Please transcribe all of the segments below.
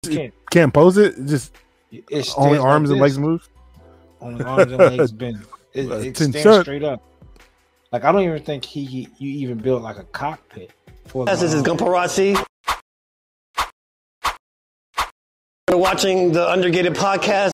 Can't pose it. Just it's only like arms and this. legs move. Only arms and legs bend. It stands straight up. Like I don't even think you even built like a cockpit for This is Gumparazzi. You're watching the Undergated podcast.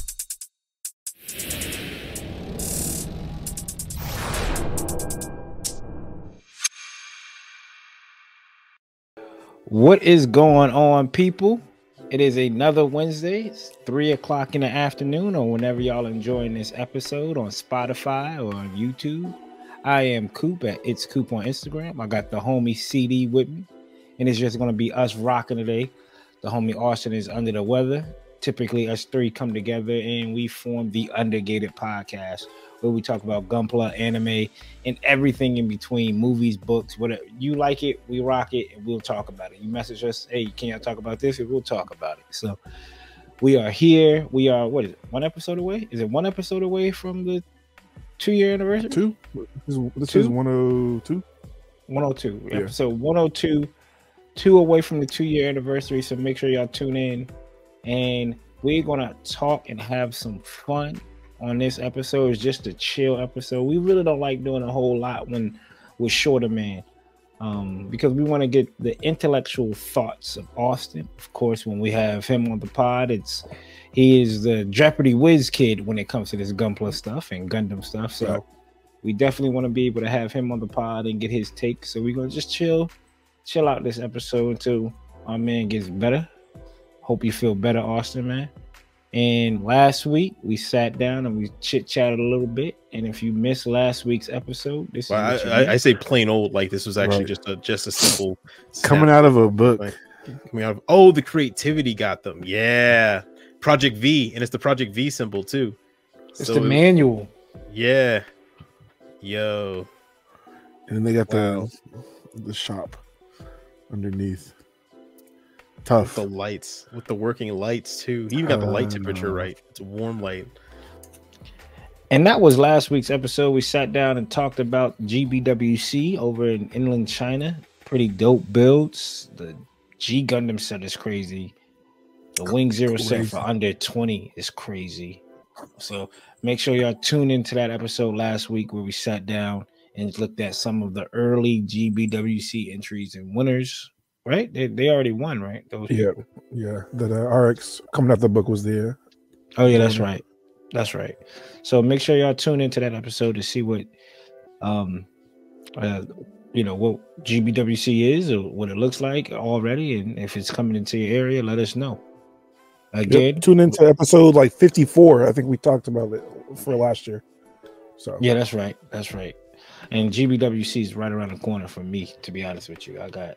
What is going on, people? It is another Wednesday. It's 3:00 in the afternoon, or whenever y'all enjoying this episode on Spotify or on YouTube. I am Coop at It's Coop on Instagram. I got the homie CD with me, and it's just gonna be us rocking today. The homie Austin is under the weather. Typically, us three come together and we form the Undergated podcast, where we talk about Gunpla, anime, and everything in between, movies, books, whatever. You like it, we rock it, and we'll talk about it. You message us, hey, can y'all talk about this? And we'll talk about it. So we are here. We are, what is it, one episode away? Is it one episode away from the 2-year anniversary? This is 102. 102. Yeah. Episode 102. 2 away from the 2-year anniversary. So make sure y'all tune in. And we're going to talk and have some fun on this episode. It's just a chill episode. We really don't like doing a whole lot when we're shorter, man, because we want to get the intellectual thoughts of Austin. Of course, when we have him on the pod, he is the Jeopardy whiz kid when it comes to this Gunpla stuff and Gundam stuff. So right. We definitely want to be able to have him on the pod and get his take. So we're going to just chill out this episode until our man gets better. Hope you feel better, Austin, man. And last week we sat down and we chit-chatted a little bit. And if you missed last week's episode, this is I say plain old, like this was actually just a simple coming out of a book. The creativity got them. Yeah. Project V, and it's the Project V symbol too. It's the manual. Yeah. Yo. And then they got the shop underneath. Tough. With the lights, with the working lights too. He even got the light temperature right. It's a warm light. And that was last week's episode. We sat down and talked about GBWC over in inland China. Pretty dope builds. The G Gundam set is crazy. The Wing Zero set for under 20 is crazy. So make sure y'all tune into that episode last week where we sat down and looked at some of the early GBWC entries and winners. Right? They already won, right? Yeah. That RX coming out the book was there. Oh yeah, that's right. That's right. So make sure y'all tune into that episode to see what what GBWC is or what it looks like already, and if it's coming into your area, let us know. Again, tune into episode like 54. I think we talked about it for last year. So yeah, that's right. That's right. And GBWC is right around the corner for me, to be honest with you. I got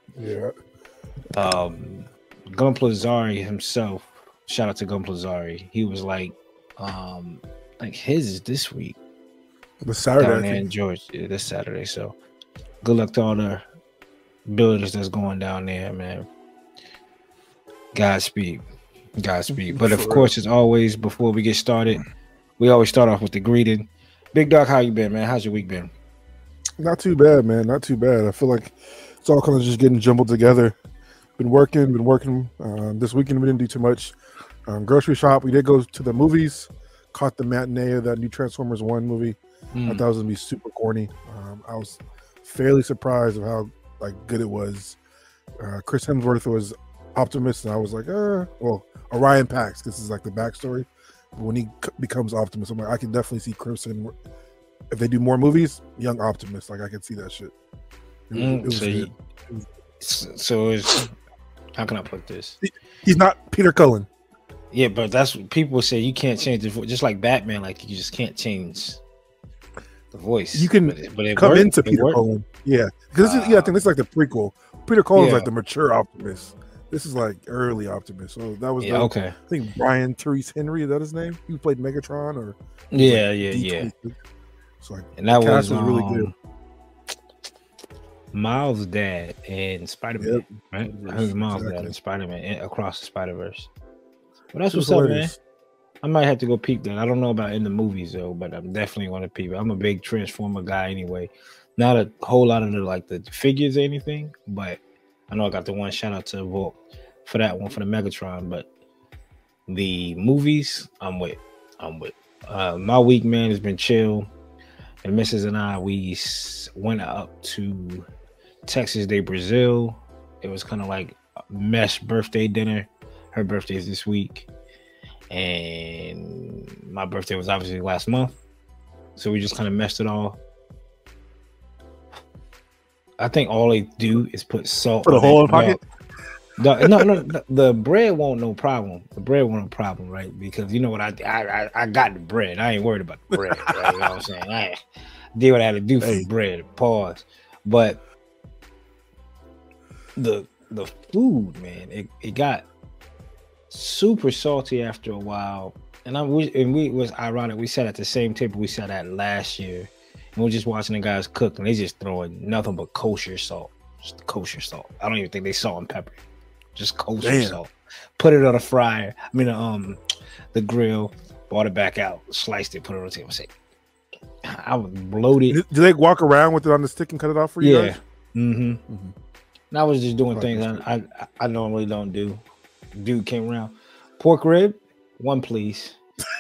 Gunpla Zari himself. Shout out to Gunpla Zari. He was like his is this week. The Saturday down there in Georgia, this Saturday. So good luck to all the builders that's going down there, man. Godspeed. But of course, as always, before we get started, we always start off with the greeting. Big Dog, how you been, man? How's your week been? Not too bad, man. Not too bad. I feel like it's all kind of just getting jumbled together. Been working. This weekend we didn't do too much. Grocery shop. We did go to the movies. Caught the matinee of that new Transformers 1 movie. I thought it was gonna be super corny. I was fairly surprised of how good it was. Chris Hemsworth was Optimus, and I was like, Orion Pax. This is like the backstory. But when he becomes Optimus, I'm like, I can definitely see Chris and if they do more movies, young Optimus. I can see that shit. It was good. So it's, how can I put this? He's not Peter Cullen. Yeah, but that's what people say. You can't change the voice, just like Batman. Like you just can't change the voice. You can but it come worked. into Peter Cullen. Yeah, because I think this is like the prequel. Peter Cullen's like the mature Optimus. This is like early Optimus. So that was okay. I think Brian Therese Henry. Is that his name? He played Megatron or yeah. So and that was really good. Miles' dad and Spider-Man, right? I heard Miles' dad Exactly. and Spider-Man Across the Spider-Verse. Well, that's It was what's up, man. hilarious. I might have to go peep that. I don't know about in the movies though, but I'm definitely going to peep it. I'm a big Transformer guy anyway. Not a whole lot of the figures or anything, but I know I got the one. Shout out to Volk. for that one for the Megatron. But the movies, I'm with. My week, man, has been chill. The missus and I, we went up to Texas de Brazil. It was kind of like a mesh birthday dinner. Her birthday is this week, and my birthday was obviously last month, so we just kind of meshed it all. I think all they do is put salt. Put a hole in the pocket. No, the bread won't no problem. The bread won't no problem, right? Because you know what, I got the bread. I ain't worried about the bread. Right? You know what I'm saying? I did what I had to do for the bread. Pause. But the food, man, it got super salty after a while. And we was ironic. We sat at the same table we sat at last year, and we're just watching the guys cook, and they just throwing nothing but kosher salt. Just kosher salt. I don't even think they salt and pepper. Just kosher salt. Put it on a fryer. I mean, the grill. Brought it back out. Sliced it. Put it on the table. Say, I was bloated. Do they walk around with it on the stick and cut it off for you guys? And I was just doing things I normally don't do. Dude came around. Pork rib, one please.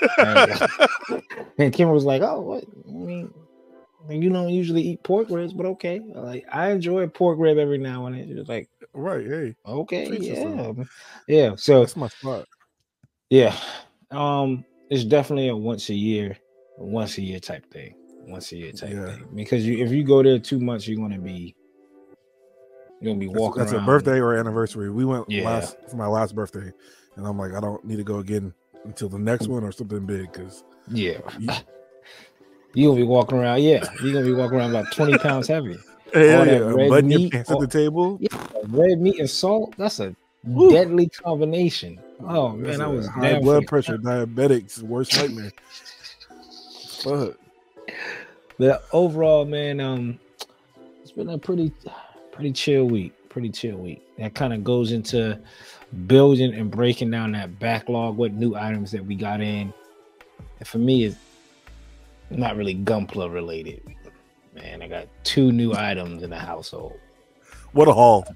And Kim was like, "Oh, what? I mean, you don't usually eat pork ribs, but okay. Like, I enjoy a pork rib every now and then." She was like, "Right, hey, okay, yeah." So that's my spot. Yeah, it's definitely a once a year type thing. Thing. Because if you go there too much, you're gonna be walking. That's around. A birthday or anniversary. We went for my last birthday, and I'm like, I don't need to go again until the next one or something big, because you're gonna be walking around. You're gonna be walking around about 20 pounds heavy. Red meat at the table. Red meat and salt. That's a deadly combination. Oh man, I was high blood pressure, diabetics, worst nightmare. Fuck. But overall, man, it's been a pretty chill week. That kind of goes into building and breaking down that backlog, what new items that we got in. And for me, it's not really Gunpla related. Man, I got 2 new items in the household. What a haul.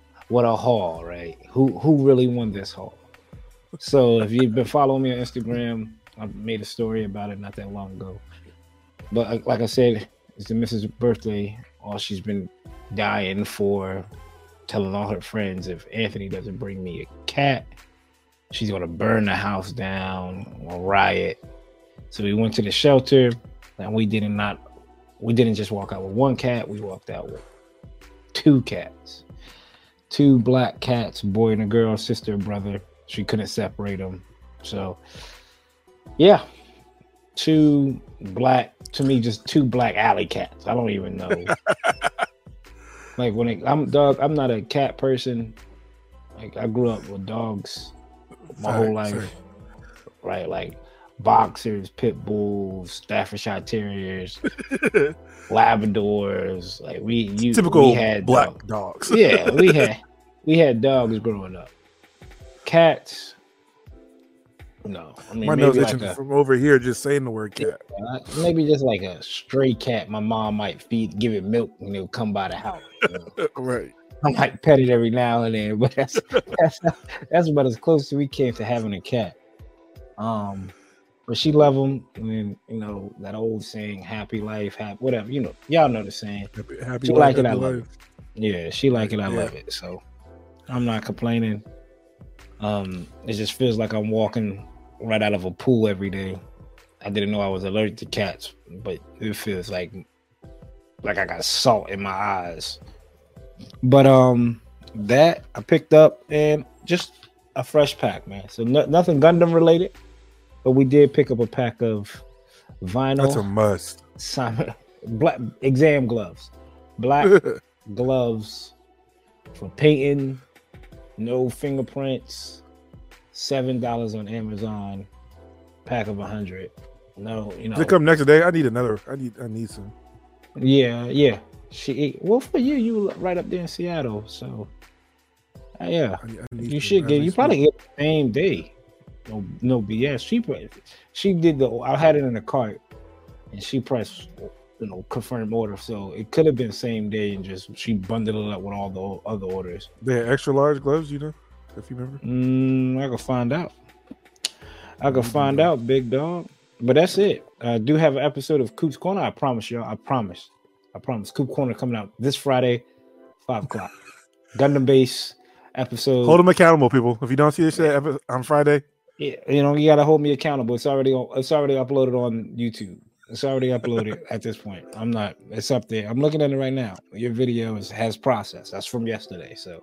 Right? Who really won this haul? So if you've been following me on Instagram, I made a story about it not that long ago. But like I said, it's the missus' birthday. All she's been dying for, telling all her friends, if Anthony doesn't bring me a cat, she's gonna burn the house down or riot. So we went to the shelter, and we didn't just walk out with 1 cat, we walked out with 2 cats. 2 black cats, boy and a girl, sister and brother. She couldn't separate them. So yeah, 2 black, to me, just 2 black alley cats. I don't even know. Like I'm not a cat person. Like, I grew up with dogs my whole life. Right? Like boxers, pit bulls, Staffordshire Terriers, Labradors. Like we had black dogs. Yeah, we had dogs growing up. Cats, no. I mean, my nose itching from over here just saying the word cat. Maybe just like a stray cat. My mom might give it milk and it'll come by the house. You know? Right. I might pet it every now and then, but that's about as close as we came to having a cat. But she love them, and then, you know, that old saying, "Happy life, happy whatever." You know, y'all know the saying. Happy she life, like it, I life. love it. Yeah, she like it, I love it. So I'm not complaining. It just feels like I'm walking right out of a pool every day. I didn't know I was allergic to cats, but it feels like I got salt in my eyes. But that I picked up, and just a fresh pack, man. So nothing Gundam related, but we did pick up a pack of vinyl. That's a must. Black exam gloves, black gloves for painting. No fingerprints. $7 on Amazon. Pack of 100. No, you know. Does it come next day? I need another. I need some. Yeah. Well, for you right up there in Seattle, so yeah. You should get. You probably get the same day. No BS. She did I had it in the cart, and she pressed, confirm order. So it could have been same day, and just she bundled it up with all the other orders. They had extra large gloves, you know. if you remember. I can find out. I can find out, big dog. But that's it. I do have an episode of Coop's Corner. I promise y'all. I promise. Coop Corner coming out this Friday, 5 o'clock. Gundam Base episode. Hold them accountable, people. If you don't see this shit on Friday, yeah, you know, you gotta hold me accountable. It's already uploaded on YouTube. It's already uploaded at this point. It's up there. I'm looking at it right now. Your video has processed. That's from yesterday. So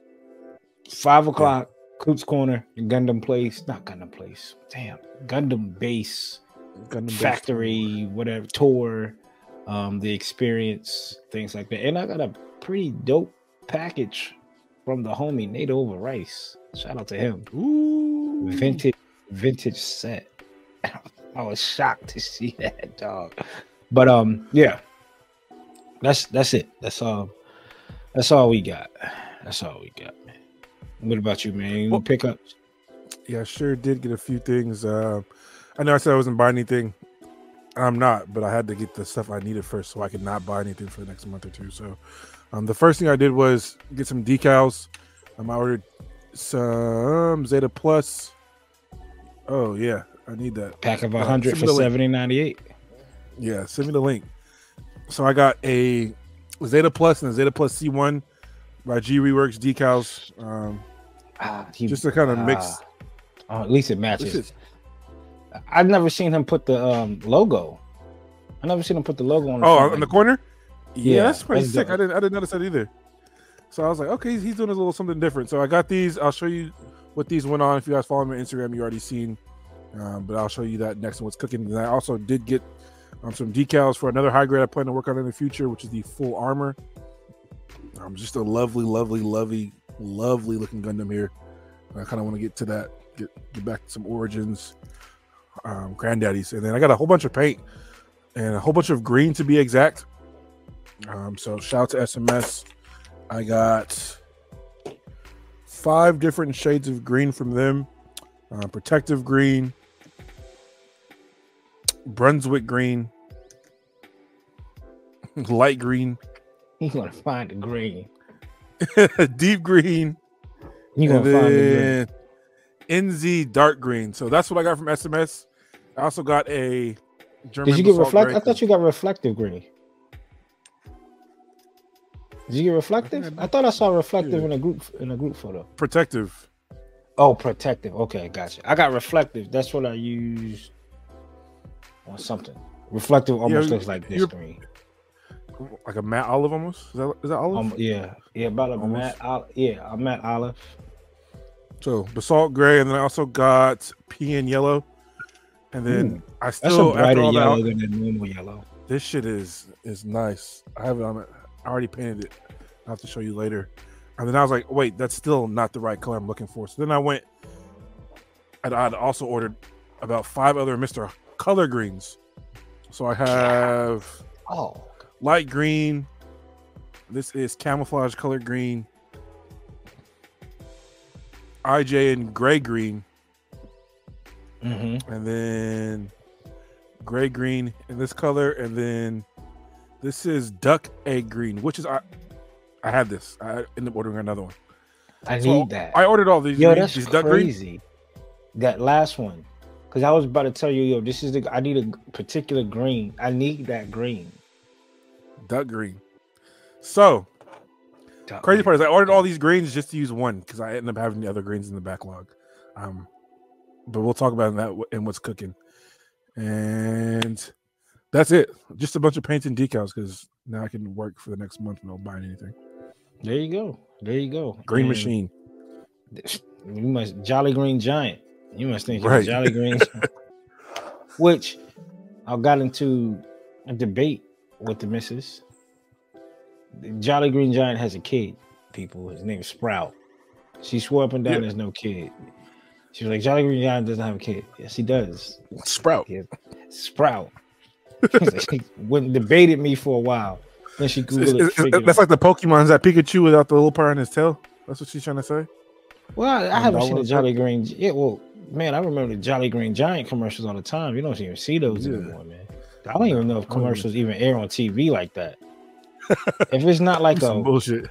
5 o'clock, Coop's Corner, Gundam Place. Not Gundam Place. Damn. Gundam Base. Gundam Factory, whatever, tour, the experience, things like that. And I got a pretty dope package from the homie Nate Over Rice. Shout out to him. Ooh, vintage set. I was shocked to see that, dog. But yeah, that's it. That's all we got. That's all we got, man. What about you, man? You pick up? Yeah, I sure did get a few things. I know I said I wasn't buying anything. I'm not, but I had to get the stuff I needed first so I could not buy anything for the next month or two. So the first thing I did was get some decals. I ordered some Zeta Plus. Oh, yeah. I need that. Pack of 100 for $70.98. Yeah, send me the link. So I got a Zeta Plus and a Zeta Plus C1 by G Reworks decals. Just to kind of mix. At least it matches. I've never seen him put the logo. I never seen him put the logo on. On the corner. Yeah, that's pretty sick. I didn't notice that either. So I was like, okay, he's doing a little something different. So I got these. I'll show you what these went on. If you guys follow me on Instagram, you already seen. But I'll show you that next on what's cooking. And I also did get some decals for another high grade I plan to work on in the future, which is the full armor. Just a lovely looking Gundam here. I kind of want to get to that. Get back to some origins. Granddaddies, and then I got a whole bunch of paint and a whole bunch of green to be exact. So shout out to SMS. I got 5 different shades of green from them. Protective green, Brunswick green, light green. You're gonna find the green. Deep green. You're gonna find the green. NZ dark green. So that's what I got from SMS. I also got a German. Did you get reflective? I thought you got reflective green. Did you get reflective? I thought I saw reflective in a group photo. Protective. Oh, protective. Okay, gotcha. I got reflective. That's what I used on something. Reflective almost looks like this green. Like a matte olive almost? Is that olive? Yeah, about a matte a matte olive. So basalt gray, and then I also got peon yellow. And then I still, that's a brighter yellow than the normal yellow. This shit is nice. I have it on it. I already painted it. I'll have to show you later. And then I was like, wait, that's still not the right color I'm looking for. So then I went, I'd also ordered about 5 other Mr. Color Greens. So I have light green. This is camouflage color green. IJ and gray green. And then gray green in this color, and then this is duck egg green, which is I had this. I ended up ordering another one. I need that. I ordered all these. Yo, that's these crazy. Duck green. That last one, because I was about to tell you, yo, this is I need a particular green. I need that green. Duck green. So crazy part is I ordered all these greens just to use one because I ended up having the other greens in the backlog. But we'll talk about that and what's cooking. And that's it. Just a bunch of paints and decals because now I can work for the next month without buying anything. There you go. Green machine. You must Jolly Green Giant. You must think right. Jolly Green. Which I got into a debate with the missus. The Jolly Green Giant has a kid, people. His name is Sprout. She swore up and down there's no kid. She was like, Jolly Green Giant doesn't have a kid. Yes, he does. Sprout. Yeah. Sprout. She debated me for a while. Then she Googled it. That's like the Pokemons that Pikachu without the little part on his tail. That's what she's trying to say. Well, I haven't seen the Jolly Green. Yeah, well, man, I remember the Jolly Green Giant commercials all the time. You don't even see those anymore, man. I don't even know if commercials even air on TV like that. If it's not like some bullshit.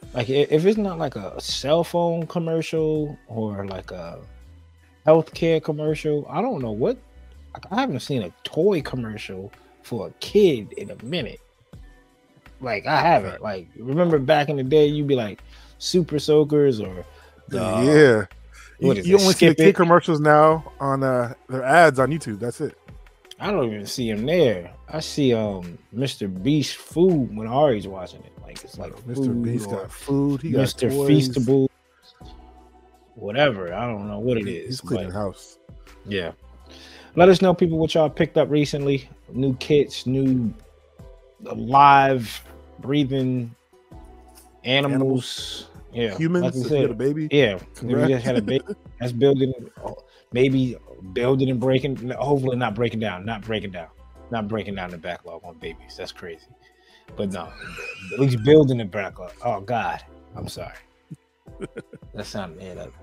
Like if it's not like a cell phone commercial or like a healthcare commercial, I don't know what. I haven't seen a toy commercial for a kid in a minute. Like I haven't. Like remember back in the day, you'd be like Super Soakers or the Yeah. what is You it? only see the Skip kid It. commercials now on their ads on YouTube. That's it. I don't even see him there. I see Mr. Beast food when Ari's watching it. Like it's like Mr. food Beast or got food. He got Mr. toys. Feastable, whatever. I don't know what it is. He's cleaning but house. yeah. Let us know, people, what y'all picked up recently. New kits, new live breathing animals. Yeah. Humans. Like we If you had a said, baby. yeah. If you Congrats. just had a baby, that's building, maybe building and breaking, hopefully not breaking down the backlog on babies. That's crazy. But no, at least building the backlog. Oh God, I'm sorry. That sounded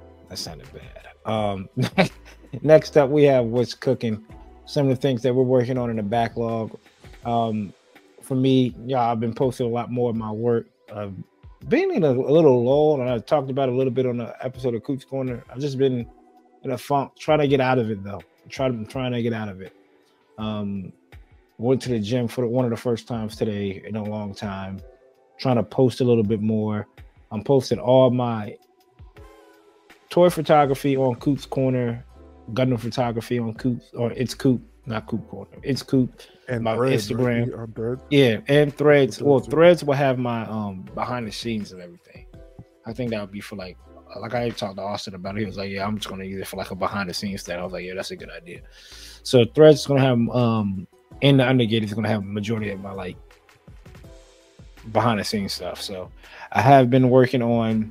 bad. Next up we have what's cooking. Some of the things that we're working on in the backlog. For me, yeah, I've been posting a lot more of my work. Been in a little lull, and I talked about it a little bit on the episode of Coop's Corner. I've just been in a funk, trying to get out of it though. I'm trying to get out of it. Went to the gym for one of the first times today in a long time. Trying to post a little bit more. I'm posting all my toy photography on Coop's Corner, Gundam photography on Coop's, or it's Coop, not Coop Corner. It's Coop. And my Threads, Instagram. Right? Threads. Yeah, and Threads. Well, Threads, Threads will have my behind the scenes and everything. I think that would be for like I talked to Austin about it. He was like, yeah, I'm just gonna use it for like a behind the scenes thing. I was like, yeah, that's a good idea. So Threads is gonna have in the Undergate is gonna have a majority of my like behind the scenes stuff. So I have been working on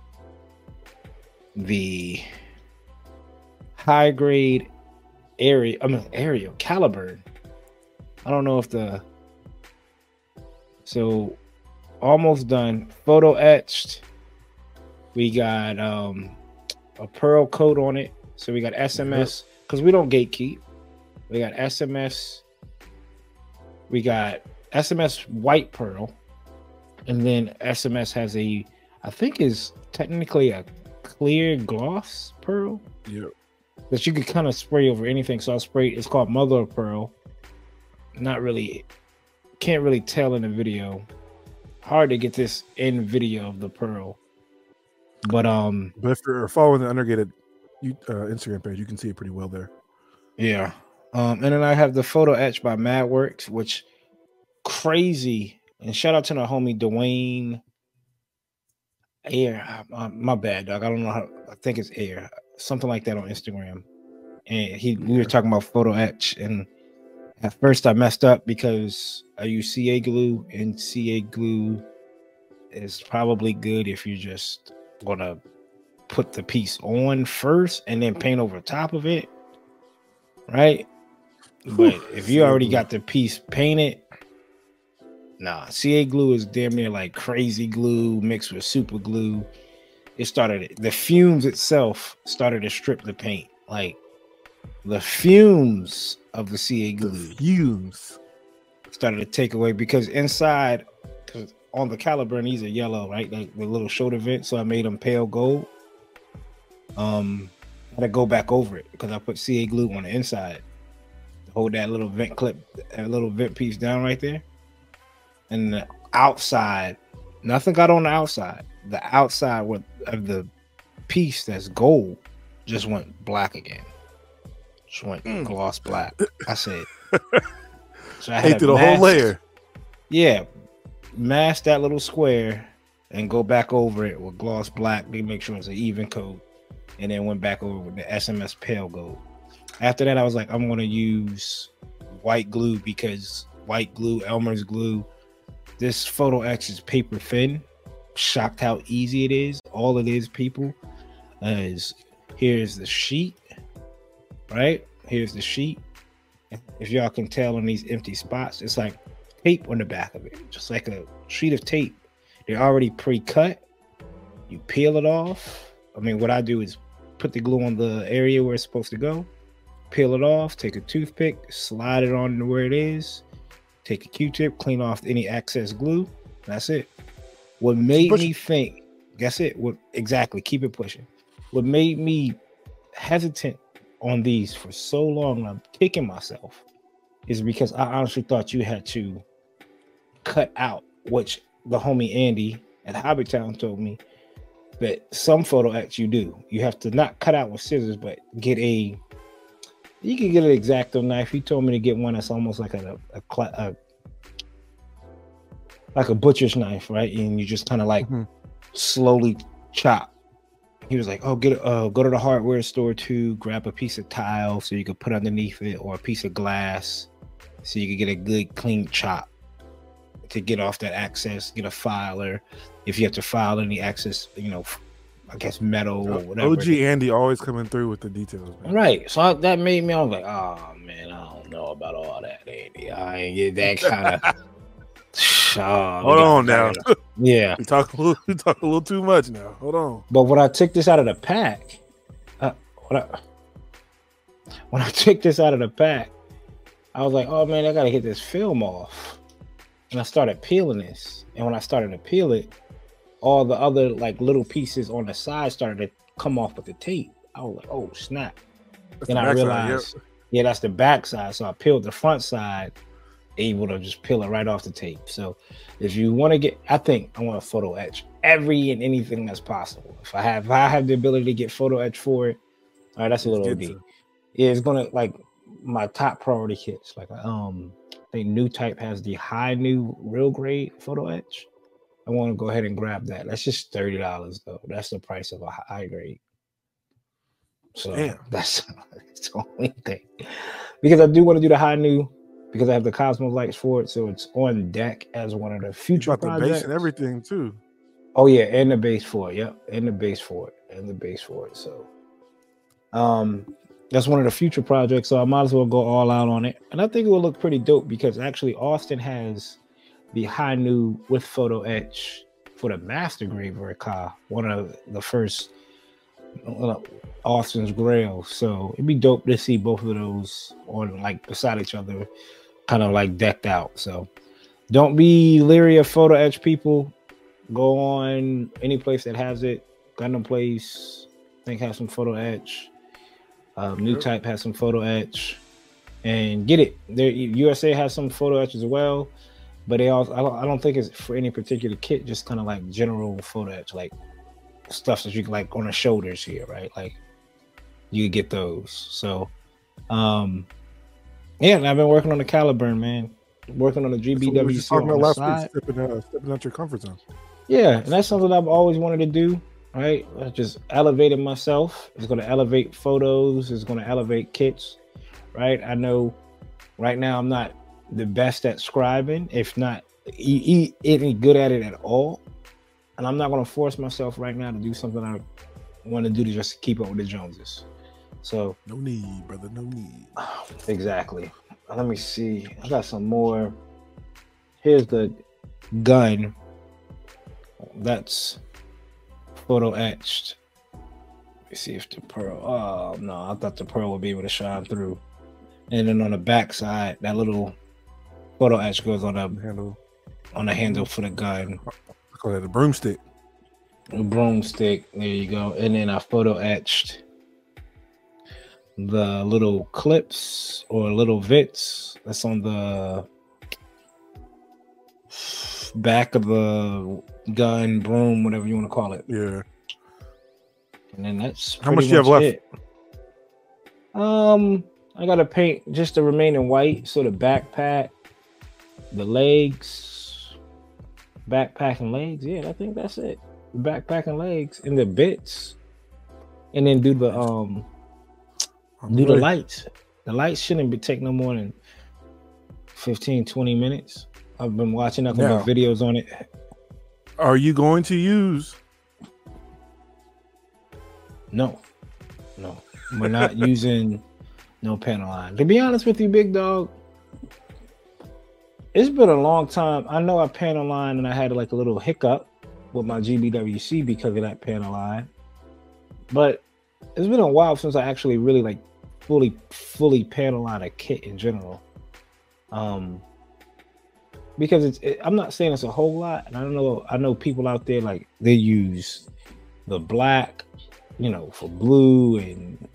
the high grade area Caliburn. I don't know if so almost done. Photo etched. We got a pearl coat on it. So we got SMS because we don't gatekeep. We got SMS. We got SMS white pearl. And then SMS has I think is technically a clear gloss pearl. Yeah. That you could kind of spray over anything. So I'll spray, it's called mother of pearl. Not really, can't really tell in the video. Hard to get this in video of the pearl. But if you're following the Undergated Instagram page, you can see it pretty well there. Yeah. And then I have the photo etched by Madworks, which crazy. And shout out to my homie Dwayne Air. My bad, dog. I don't know how. I think it's Air, something like that on Instagram. And we were talking about photo etch, and at first I messed up because I use CA glue, and CA glue is probably good if you're just gonna put the piece on first and then paint over top of it, right? But if you already got the piece painted, nah, CA glue is damn near like crazy glue mixed with super glue. The fumes itself started to strip the paint. Like the fumes of the CA glue started to take away, because inside, because on the Caliburn, these are yellow, right? Like the little shoulder vent. So I made them pale gold. I had to go back over it because I put CA glue on the inside to hold that little vent clip, that little vent piece down right there. And the outside, nothing got on the outside. The outside of the piece that's gold just went black again. Just went gloss black. I said. So I had to the whole layer. Yeah. Mask that little square and go back over it with gloss black to make sure it's an even coat. And then went back over with the SMS pale gold. After that, I was like, I'm going to use white glue, because white glue, Elmer's glue, this photo etch is paper thin. Shocked how easy it is. All it is, people, is here's the sheet, right? Here's the sheet. If y'all can tell on these empty spots, it's like tape on the back of it, just like a sheet of tape. They're already pre-cut. You peel it off. I mean, what I do is put the glue on the area where it's supposed to go, peel it off, take a toothpick, slide it on where it is, take a Q-tip, clean off any excess glue. That's it. What made me think, that's it. What exactly? Keep it pushing. What made me hesitant on these for so long, and I'm kicking myself, is because I honestly thought you had to cut out, which the homie Andy at Hobbytown told me that some photo acts you do. You have to not cut out with scissors, but get a. You can get an X-Acto knife. He told me to get one that's almost like like a butcher's knife, right? And you just kind of like slowly chop. He was like, "Oh, go to the hardware store too. Grab a piece of tile so you could put underneath it, or a piece of glass so you could get a good clean chop to get off that access. Get a filer if you have to file any access, I guess metal or whatever." OG Andy always coming through with the details, man. Right. So that made me. I was like, "Oh man, I don't know about all that, Andy. I ain't get that kind of." Hold on now. Yeah, we talk a little too much now. Hold on. But when I took this out of the pack, when I took this out of the pack, I was like, "Oh man, I gotta get this film off." And I started peeling this, and when I started to peel it, all the other like little pieces on the side started to come off with the tape. I was like, "Oh snap!" Then I realized, yeah, that's the back side. So I peeled the front side, able to just peel it right off the tape. So if you want to get, I think I want to photo etch every and anything that's possible. If I have the ability to get photo etch for it, all right, that's a little OD. Yeah, it's gonna like my top priority kits. Like I think New Type has the high new real grade photo etch. I want to go ahead and grab that. That's just $30 though. That's the price of a high grade. So that's the only thing. Because I do want to do the high new, because I have the Cosmos lights for it, so it's on deck as one of the future projects. The base and everything too. Oh yeah, and the base for it. Yep, and the base for it. So, that's one of the future projects. So I might as well go all out on it, and I think it will look pretty dope because actually Austin has the high new with photo etch for the master grade Verca, one of the first Austin's Grail. So it'd be dope to see both of those on like beside each other, kind of like decked out. So don't be leery of photo etch, people. Go on any place that has it. Gundam Place, I think, has some photo etch. New Type has some photo etch, and get it. There, USA has some photo etch as well, but they also I don't think it's for any particular kit. Just kind of like general photo etch, like stuff that you can like on the shoulders here, right? Like you get those. So, yeah, and I've been working on the Caliburn, man. Working on the GBWC on the side. Stepping out your comfort zone. Yeah, and that's something I've always wanted to do, right? I just elevated myself. It's going to elevate photos. It's going to elevate kits, right? I know right now I'm not the best at scribing, if not any good at it at all. And I'm not going to force myself right now to do something I want to do to just keep up with the Joneses. So no need, brother, no need. Exactly. Let me see. I got some more. Here's the gun. That's photo etched. Let me see if the pearl. Oh no, I thought the pearl would be able to shine through. And then on the back side, that little photo etch goes on the handle for the gun. I call it a broomstick. A broomstick. There you go. And then I photo etched the little clips or little vits that's on the back of the gun, broom, whatever you want to call it. Yeah. And then that's how much do you have left? I gotta paint just the remaining white. So the backpack, the legs, backpack and legs. Yeah, I think that's it. The backpack and legs and the bits, and then do the the lights. The lights shouldn't be take no more than 15-20 minutes. I've been watching nothing but videos on it. Are you going to use? No. We're not using no panel line. To be honest with you, big dog, it's been a long time. I know I panel line and I had like a little hiccup with my GBWC because of that panel line. But it's been a while since I actually really like fully panel line a kit in general. because I'm not saying it's a whole lot, and I know people out there like they use the black, for blue and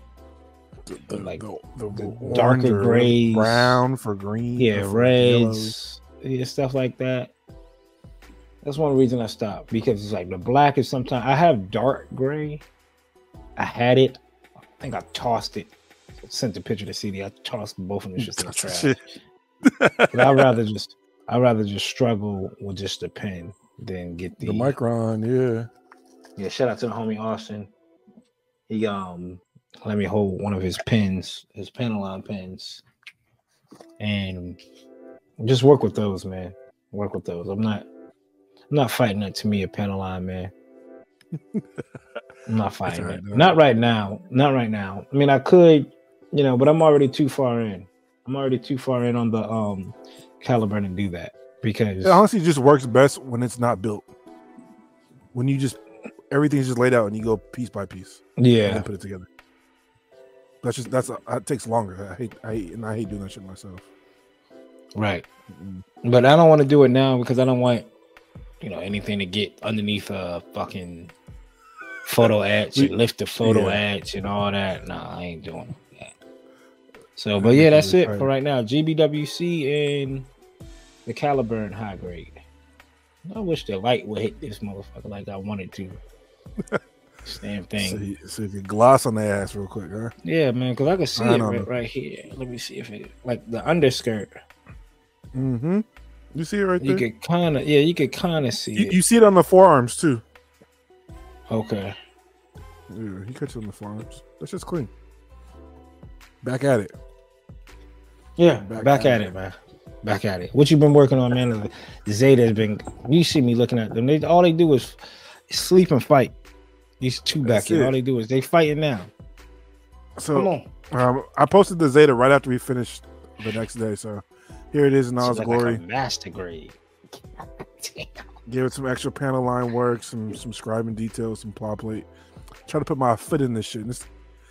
the darker grays, brown for green, yeah, for reds, yeah, stuff like that. That's one reason I stopped, because it's like the black is sometimes I have dark gray. I had it. I think I tossed it. Sent the picture to CD. I tossed both of them just in the trash. But I'd rather just struggle with just the pen than get the Micron. Yeah. Yeah, shout out to the homie Austin. He let me hold one of his pens, his Panelon pens, and just work with those, man. Work with those. I'm not fighting it to me a Panelon, man. I'm not fighting it. Not right now. Not right now. I mean, I could, but I'm already too far in. I'm already too far in on the Caliburn to do that, because it honestly just works best when it's not built. When you just everything's just laid out and you go piece by piece. Yeah. And then put it together. That takes longer. I hate doing that shit myself. Right. But I don't want to do it now because I don't want, anything to get underneath a fucking photo etch and lift the photo etch and all that. Nah, I ain't doing that. So, but yeah, that's it for right now. GBWC and the Caliburn high grade. I wish the light would hit this motherfucker like I wanted to. Same thing. So you can gloss on the ass real quick, huh? Yeah, man, because I can see it right here. Let me see if it, like the underskirt. Mm-hmm. You see it right there? You could kind of see it. You see it on the forearms too. Okay. Yeah, he cuts it on the forearms. That's just clean. Back at it. Yeah, back at it, man. Back at it. What you been working on, man? Zeta's been. You see me looking at them. All they do is sleep and fight. These two back here. All they do is they fighting now. So come on. I posted the Zeta right after we finished the next day. So here it is in all its glory. Like a master grade. Give it some extra panel line work, some scribing details, some plot plate. Try to put my foot in this shit. And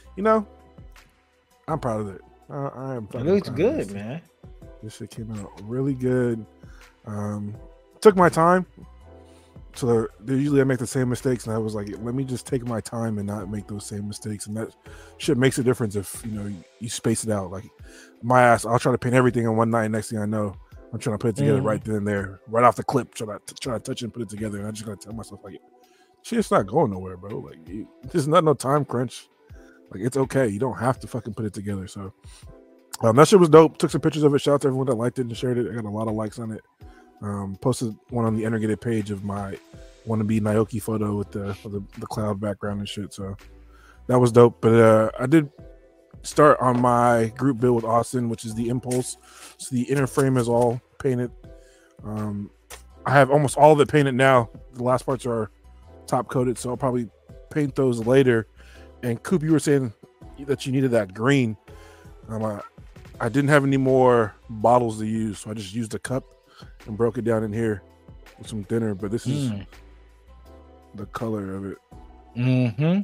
I'm proud of it. I am. It looks good, man. This shit came out really good. Took my time. So usually I make the same mistakes, and I was like, let me just take my time and not make those same mistakes. And that shit makes a difference if you space it out. Like my ass, I'll try to paint everything in one night. And next thing I know, I'm trying to put it together right then and there, right off the clip. Try to touch it and put it together. And I just gotta tell myself like, shit's not going nowhere, bro. Like there's not no time crunch. Like it's okay. You don't have to fucking put it together. So that shit was dope. Took some pictures of it. Shout out to everyone that liked it and shared it. I got a lot of likes on it. Posted one on the Energated page of my wannabe Naoki photo with the cloud background and shit. So that was dope. But I did start on my group build with Austin, which is the Impulse. So the inner frame is all painted. I have almost all of it painted now. The last parts are top coated, so I'll probably paint those later. And Coop, you were saying that you needed that green. I didn't have any more bottles to use, so I just used a cup and broke it down in here with some thinner. But this is the color of it. Mm-hmm.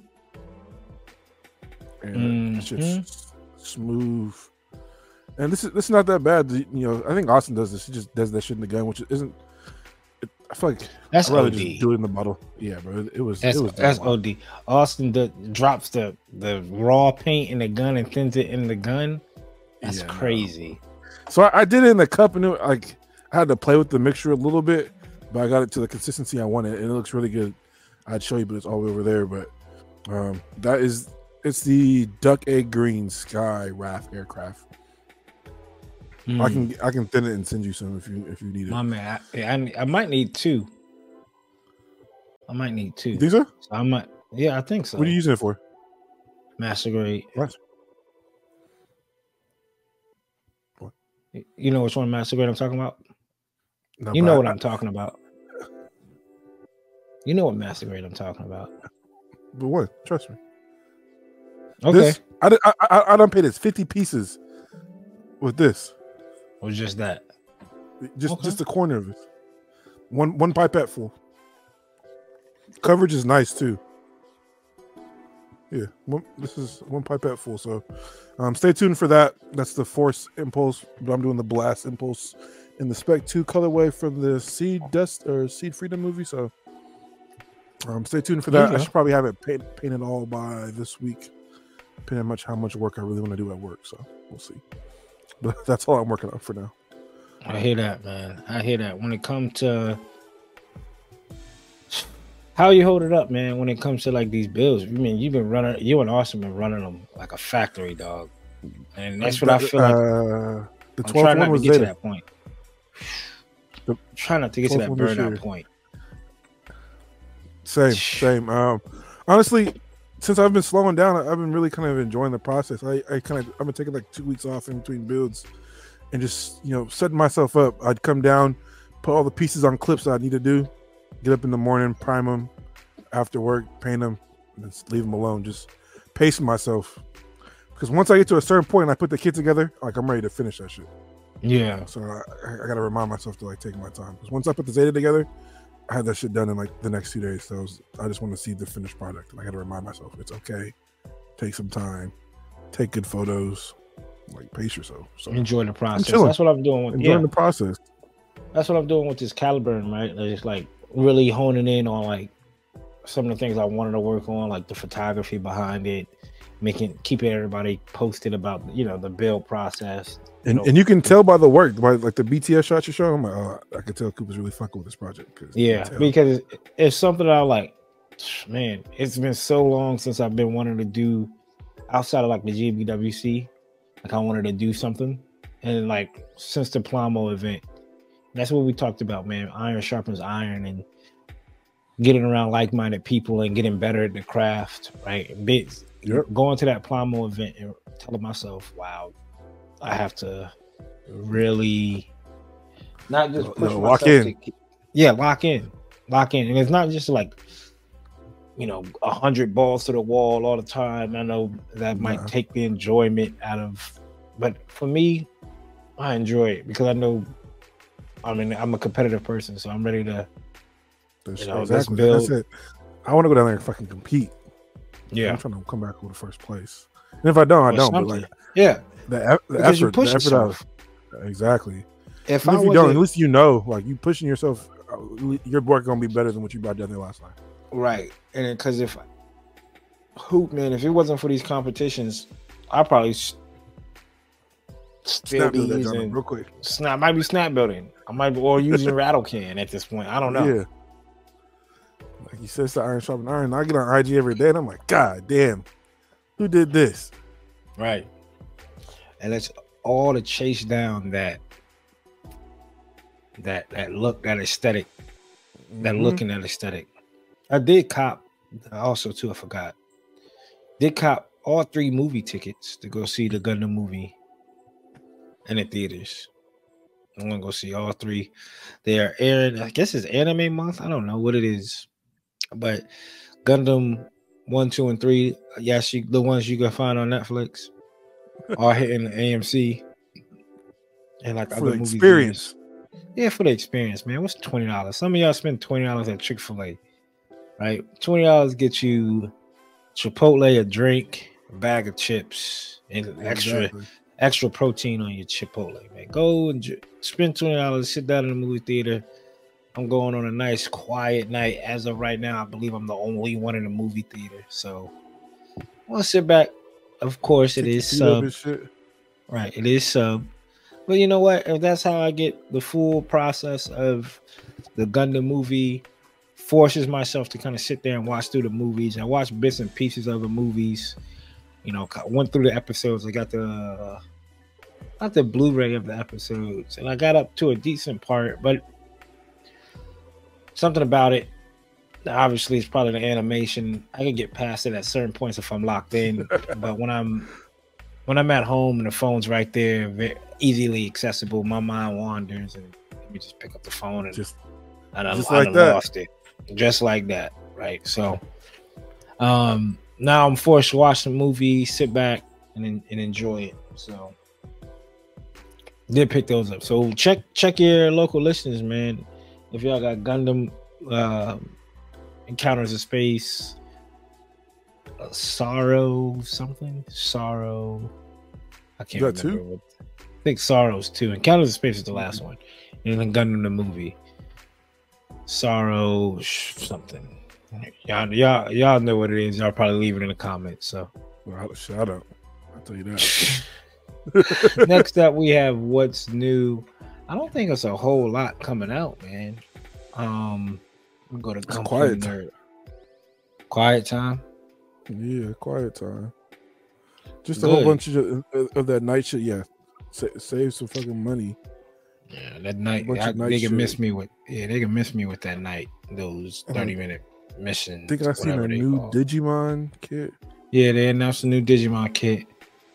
And it's just smooth. And this is not that bad. I think Austin does this. He just does that shit in the gun, which isn't. I feel like that's I'd rather OD. just do it in the bottle. Yeah, bro. That's OD. Austin drops the raw paint in the gun and thins it in the gun. That's crazy. So I did it in the cup, and I had to play with the mixture a little bit, but I got it to the consistency I wanted, and it looks really good. I'd show you, but it's all the way over there. But it's the Duck Egg Green Sky RAF aircraft. I can thin it and send you some if you need it. My man, I might need two. You think so? I might. Yeah, I think so. What are you using it for? Master grade. What? You know which one master grade I'm talking about? No, you know what I'm talking about. You know what master grade I'm talking about. But what? Trust me. Okay. I done paid this 50 pieces with this. Or just that? Just the corner of it. One pipette full. Coverage is nice too. Yeah, this is one pipette full. So stay tuned for that. That's the Force Impulse, but I'm doing the Blast Impulse in the Spec 2 colorway from the Seed Freedom movie. So stay tuned for that. I should probably have it painted all by this week, depending on how much work I really want to do at work. So we'll see. But that's all I'm working on for now. I hear that, man. I hear that. When it comes to how you hold it up, man, when it comes to like these bills, I mean, you and Austin been running them like a factory, dog. And that's what I feel like. The 12th one was to get there. to that point. Try not to get to that burnout point. Same. Honestly, since I've been slowing down, I've been really kind of enjoying the process. I've been taking like 2 weeks off in between builds, and just setting myself up. I'd come down, put all the pieces on clips that I need to do, get up in the morning, prime them, after work, paint them, and just leave them alone. Just pacing myself, because once I get to a certain point and I put the kit together, like I'm ready to finish that shit. Yeah. So I gotta remind myself to like take my time, because once I put the Zeta together, I had that shit done in like the next 2 days. So I just want to see the finished product, and I gotta remind myself it's okay. Take some time, take good photos, like pace yourself. So enjoy the process. That's what I'm doing with enjoying the process. That's what I'm doing with this Caliburn, right? Just like really honing in on like some of the things I wanted to work on, like the photography behind it, keeping everybody posted about the build process. And you can tell by the work, by like the BTS shots you're showing. I'm like, oh, I can tell Cooper's really fucking with this project. Because it's something I like. Man, it's been so long since I've been wanting to do outside of like the GBWC. Like I wanted to do something, and like since the Plamo event, that's what we talked about, man. Iron sharpens iron, and getting around like-minded people and getting better at the craft, right? Going to that Plamo event and telling myself, wow, I have to really not just push lock in. Lock in. And it's not just like 100 balls to the wall all the time. I know that might take the enjoyment out of, but for me, I enjoy it because I know, I'm a competitive person, so I'm ready to let's build. That's it. I want to go down there and fucking compete. Yeah, I'm trying to come back with the first place. And if I don't, I don't. But like, the effort. Exactly. If you don't, at least like you pushing yourself, your work gonna be better than what you brought down there last time. Right, and because if it wasn't for these competitions, I probably still be using real quick. Might be snap building. I might be using rattle can at this point. I don't know. Yeah. Like you said, it's the iron sharpen iron. I get on IG every day and I'm like, God damn, who did this? Right. And it's all to chase down that look, that aesthetic, that look and that aesthetic. I did cop also too, I forgot. Did cop all 3 movie tickets to go see the Gundam movie in the theaters. I'm gonna go see all 3. They are airing, I guess it's anime month. I don't know what it is. But Gundam 1, 2, and 3, yes, the ones you can find on Netflix are hitting the AMC and like for other the movies. Experience. Yeah, for the experience, man. What's $20? Some of y'all spend $20 at Chick-fil-A, right? $20 gets you Chipotle, a drink, a bag of chips, and extra protein on your Chipotle, man. Go and spend $20, sit down in the movie theater. I'm going on a nice quiet night. As of right now, I believe I'm the only one in the movie theater. So I want to sit back. Of course, it is sub. Right, it is sub. But you know what? If that's how I get the full process of the Gundam movie, forces myself to kind of sit there and watch through the movies. I watch bits and pieces of the movies. Went through the episodes. I got the Blu-ray of the episodes, and I got up to a decent part, but something about it, obviously, it's probably the animation. I can get past it at certain points if I'm locked in, but when I'm at home and the phone's right there, very easily accessible, my mind wanders, and let me just pick up the phone and I lost it, just like that, right? So, now I'm forced to watch the movie, sit back, and enjoy it. So, did pick those up. So check your local listeners, man. If y'all got Gundam Encounters of Space, Sorrow, I can't remember. I think Sorrow's 2. Encounters of Space is the last one. in the Gundam the movie. Sorrow something. Y'all know what it is. Y'all probably leave it in the comments. So well, shout out. I'll tell you that. Next up, we have what's new. I don't think it's a whole lot coming out, man. I'm gonna go to quiet time. Quiet time. Yeah, quiet time. Just a Good. whole bunch of that night shit. Yeah, save some fucking money. Yeah, that night, Night they can shit. miss me with. Yeah, they can miss me with that night. Those 30-minute missions. I think I seen a new Digimon kit. Yeah, they announced a new Digimon kit.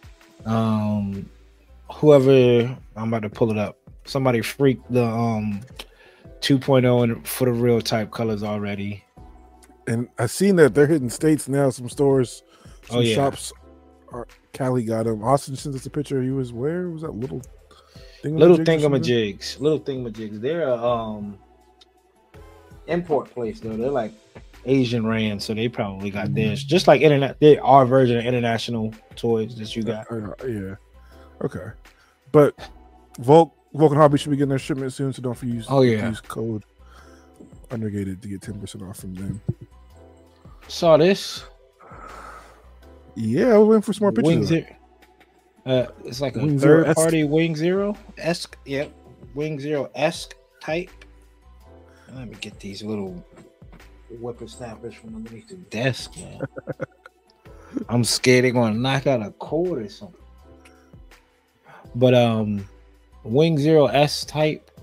Whoever, I'm about to pull it up. Somebody freaked the 2.0 and for the real type colors already. And I seen that they're hitting states now. Some stores, some shops. Cali got him. Austin sent us a picture. He was where was that little thingamajigs? Little thingamajigs. They're a import place though. They're like Asian Rand, so they probably got theirs. Just like internet, they our version of international toys that you got. Yeah. Okay. But Vulcan Hobby should be getting their shipment soon, so don't use code Undergated to get 10% off from them. Saw this. Yeah, I was waiting for some more pictures. It's like a Wing third party Wing Zero esque. Yep, Wing Zero esque type. Let me get these little whippersnappers from underneath the desk, man. I'm scared they're gonna knock out a cord or something. But Wing Zero S type.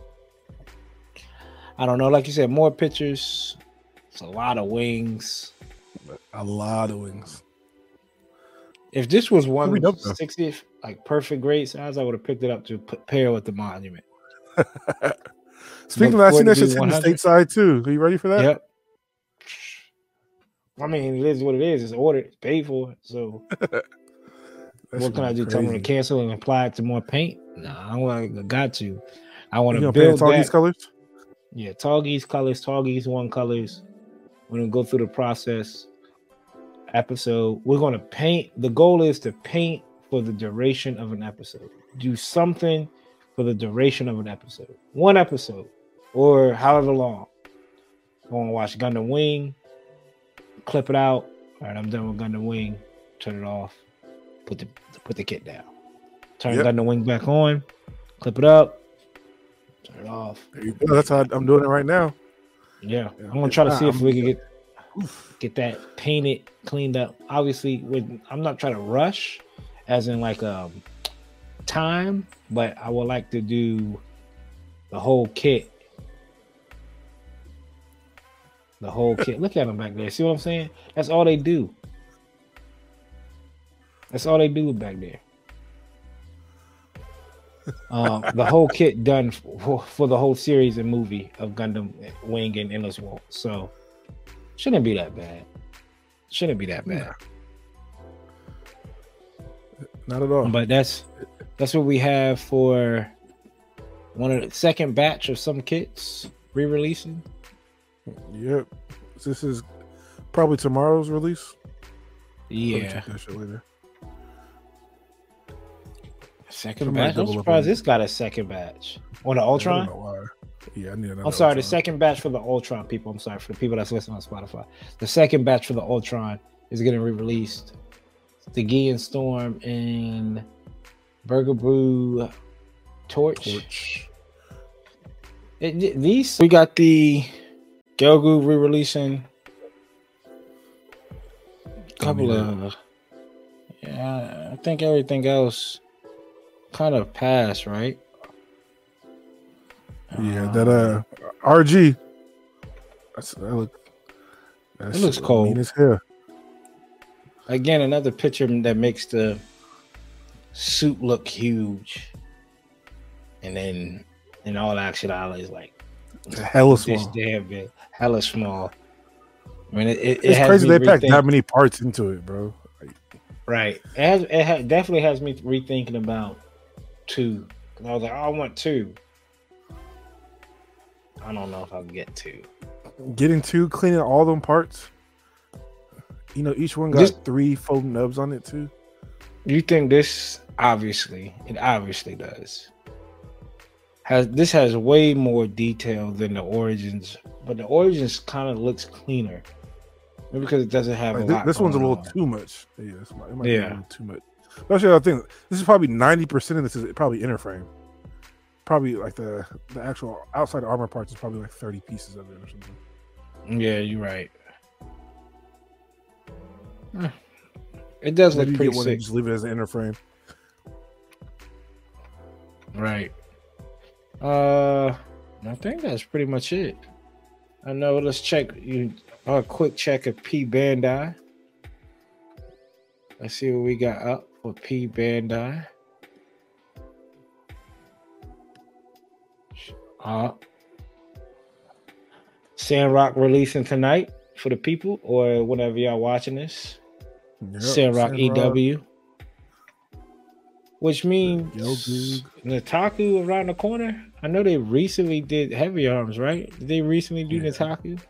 I don't know. Like you said, more pictures. It's a lot of wings. A lot of wings. If this was 1/60th, like perfect grade size, I would have picked it up to pair with the monument. Speaking of that, I seen that shit's in the stateside too. Are you ready for that? Yep. I mean, it is what it is. It's ordered, it's paid for. So what can I do? Tell them to cancel and apply it to more paint? Nah, I got to. I want to build Tallgeese colors. Yeah, Tallgeese colors, Tallgeese one colors. We're gonna go through the process. Episode. We're gonna paint. The goal is to paint for the duration of an episode. Do something for the duration of an episode. One episode, or however long. I want to watch Gundam Wing. Clip it out. All right, I'm done with Gundam Wing. Turn it off. Put the kit down. Turn Gundam Wing back on. Clip it up. Turn it off. There you go. That's how I'm doing it right now. Yeah, I'm gonna try to see if we can get that painted, cleaned up. Obviously, I'm not trying to rush, as in like time, but I would like to do the whole kit. The whole kit. Look at them back there. See what I'm saying? That's all they do. That's all they do back there. The whole kit done for the whole series and movie of Gundam Wing and Endless Waltz. So shouldn't be that bad. Shouldn't be that bad. Not at all. But that's what we have for one of the second batch of some kits re-releasing. Yep. This is probably tomorrow's release. Yeah. Check that shit later. Second batch. I'm surprised this got a second batch on the Ultron. I don't know why. Yeah, I need another. I'm sorry, Ultron. the second batch for the Ultron people. I'm sorry for the people that's listening on Spotify. The second batch for the Ultron is getting re-released. The Gideon Storm and Burger Brew Torch. These we got the Gelgoog re-releasing. Couple of I think everything else kind of passed, right? Yeah, that RG. That looks cold. Mean as hell. Again, another picture that makes the suit look huge, and then in all actuality, is like hella small. This damn big, hella small. I mean, it's crazy they packed that many parts into it, bro. Right. It definitely has me rethinking about 2. Because I was like, oh, I want 2. I don't know if I can get 2. Getting 2, cleaning all them parts. You know, each one got 3 fold nubs on it too. You think this? Obviously, it obviously does has way more detail than the Origins, but the Origins kind of looks cleaner. Maybe because it doesn't have a lot. This one's a going little on. too much. Yeah, it might be a little too much. Especially, I think this is probably 90% of this is probably inner frame. Probably like the actual outside armor parts is probably like 30 pieces of it or something. Yeah, you're right. It does Maybe look pretty get one sick. and just leave it as an inner frame. Right. I think that's pretty much it. I know. Let's check a quick check of P Bandai. Let's see what we got up for P Bandai. Sandrock releasing tonight for the people, or whenever y'all watching this. Yep, Sandrock Sandrock. EW. Which means Gelgoog. Nataku around the corner. I know they recently did Heavy Arms, right? Did they recently do Yeah. Nataku?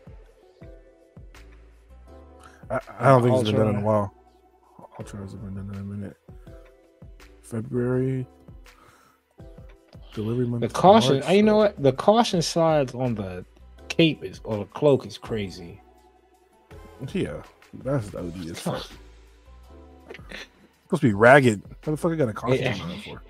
I don't think it's been Ultra. done in a while. Ultra hasn't been done in a minute. February. Delivery month. The caution, March. you know what? The caution slides on the cape is or the cloak is crazy. Yeah, that's the OD as fuck. Supposed to be ragged. What the fuck I got a caution Yeah. on that for?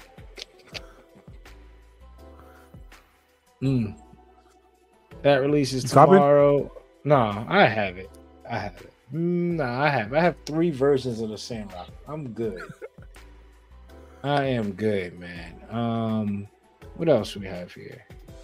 That releases You copied? tomorrow. No, I have it. I have 3 versions of the Sandrock. I'm good. I am good, man. What else we have here?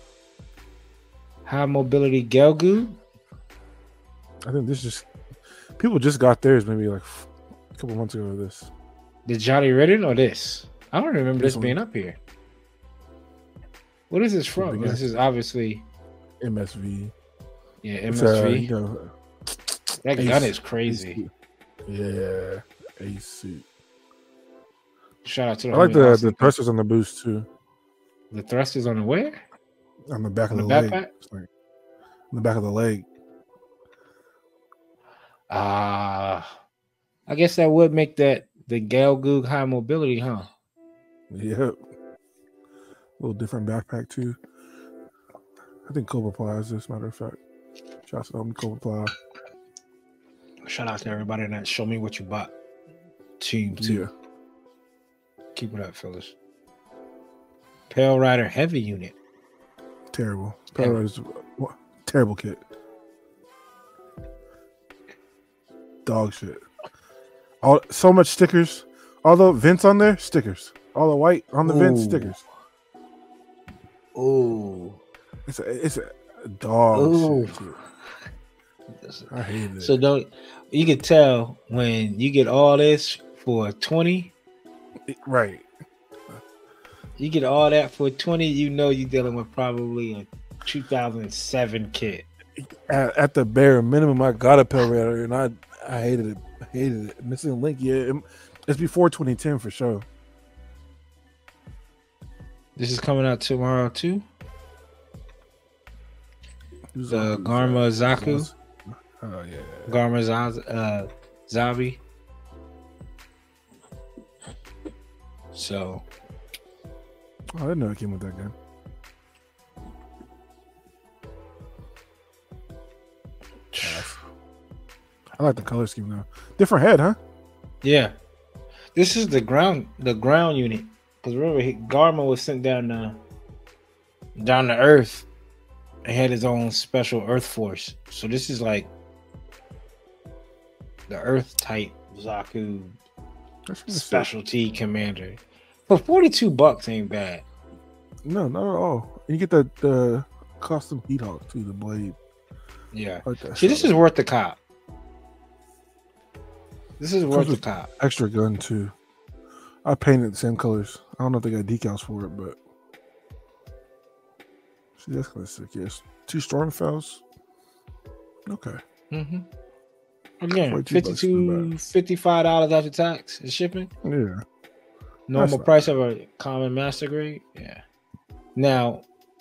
High mobility Gelgoog. I think this just people just got theirs maybe like a couple months ago. This The Johnny Ridden or this? I don't remember This this one. being up here. What is this from? big This is obviously MSV. MSV. It's, you know, That Ace- gun is Ace crazy. suit. Yeah, Ace suit. Shout out to the I like homie the Austin. thrusters on the boost too. The thrusters on the where? On the back of On the the leg. backpack? It's like on the back of the leg. I guess that would make that the Gelgoog high mobility, huh? Yep. A little different backpack too. I think Cobra Ply is this, matter of fact. Shout out to Cobra Ply. Shout out to everybody that show me what you bought. Team 2. Yeah. Keep it up, fellas. Pale Rider Heavy Unit. Terrible. Yeah. Paradise, terrible kit. Dog shit. So much stickers. All the vents on there, stickers. All the white on the vents, Ooh. stickers. Oh. It's a dog Ooh. shit. I hate it. So you can tell when you get all this for 20, Right. you get all that for 20, you know you're dealing with probably a 2007 kit. At the bare minimum, I got a Pale Rider and I hated it. I hated it. Missing Link, yeah. It's before 2010 for sure. This is coming out tomorrow too. The Garma Zaku. Oh yeah. Garma Zabi. So Oh, I didn't know it came with that gun. I like the color scheme though. Different head, huh? yeah, this is the ground unit. Because remember, Garma was sent down to Earth and had his own special Earth force. So this is like the Earth type Zaku That's really sick. specialty commander. For $42 ain't bad. No, not at all. You get the custom heat hawk too, the blade. Yeah. I like that See, this shit. is worth the cop. This is worth Comes the with cop. extra gun too. I painted the same colors. I don't know if they got decals for it, but see, that's kind of sick. Yes, 2 Stormfells. Okay. Mm-hmm. Again, $42 $55 after tax and shipping. Yeah. Normal not price of a common master grade. Yeah. Now,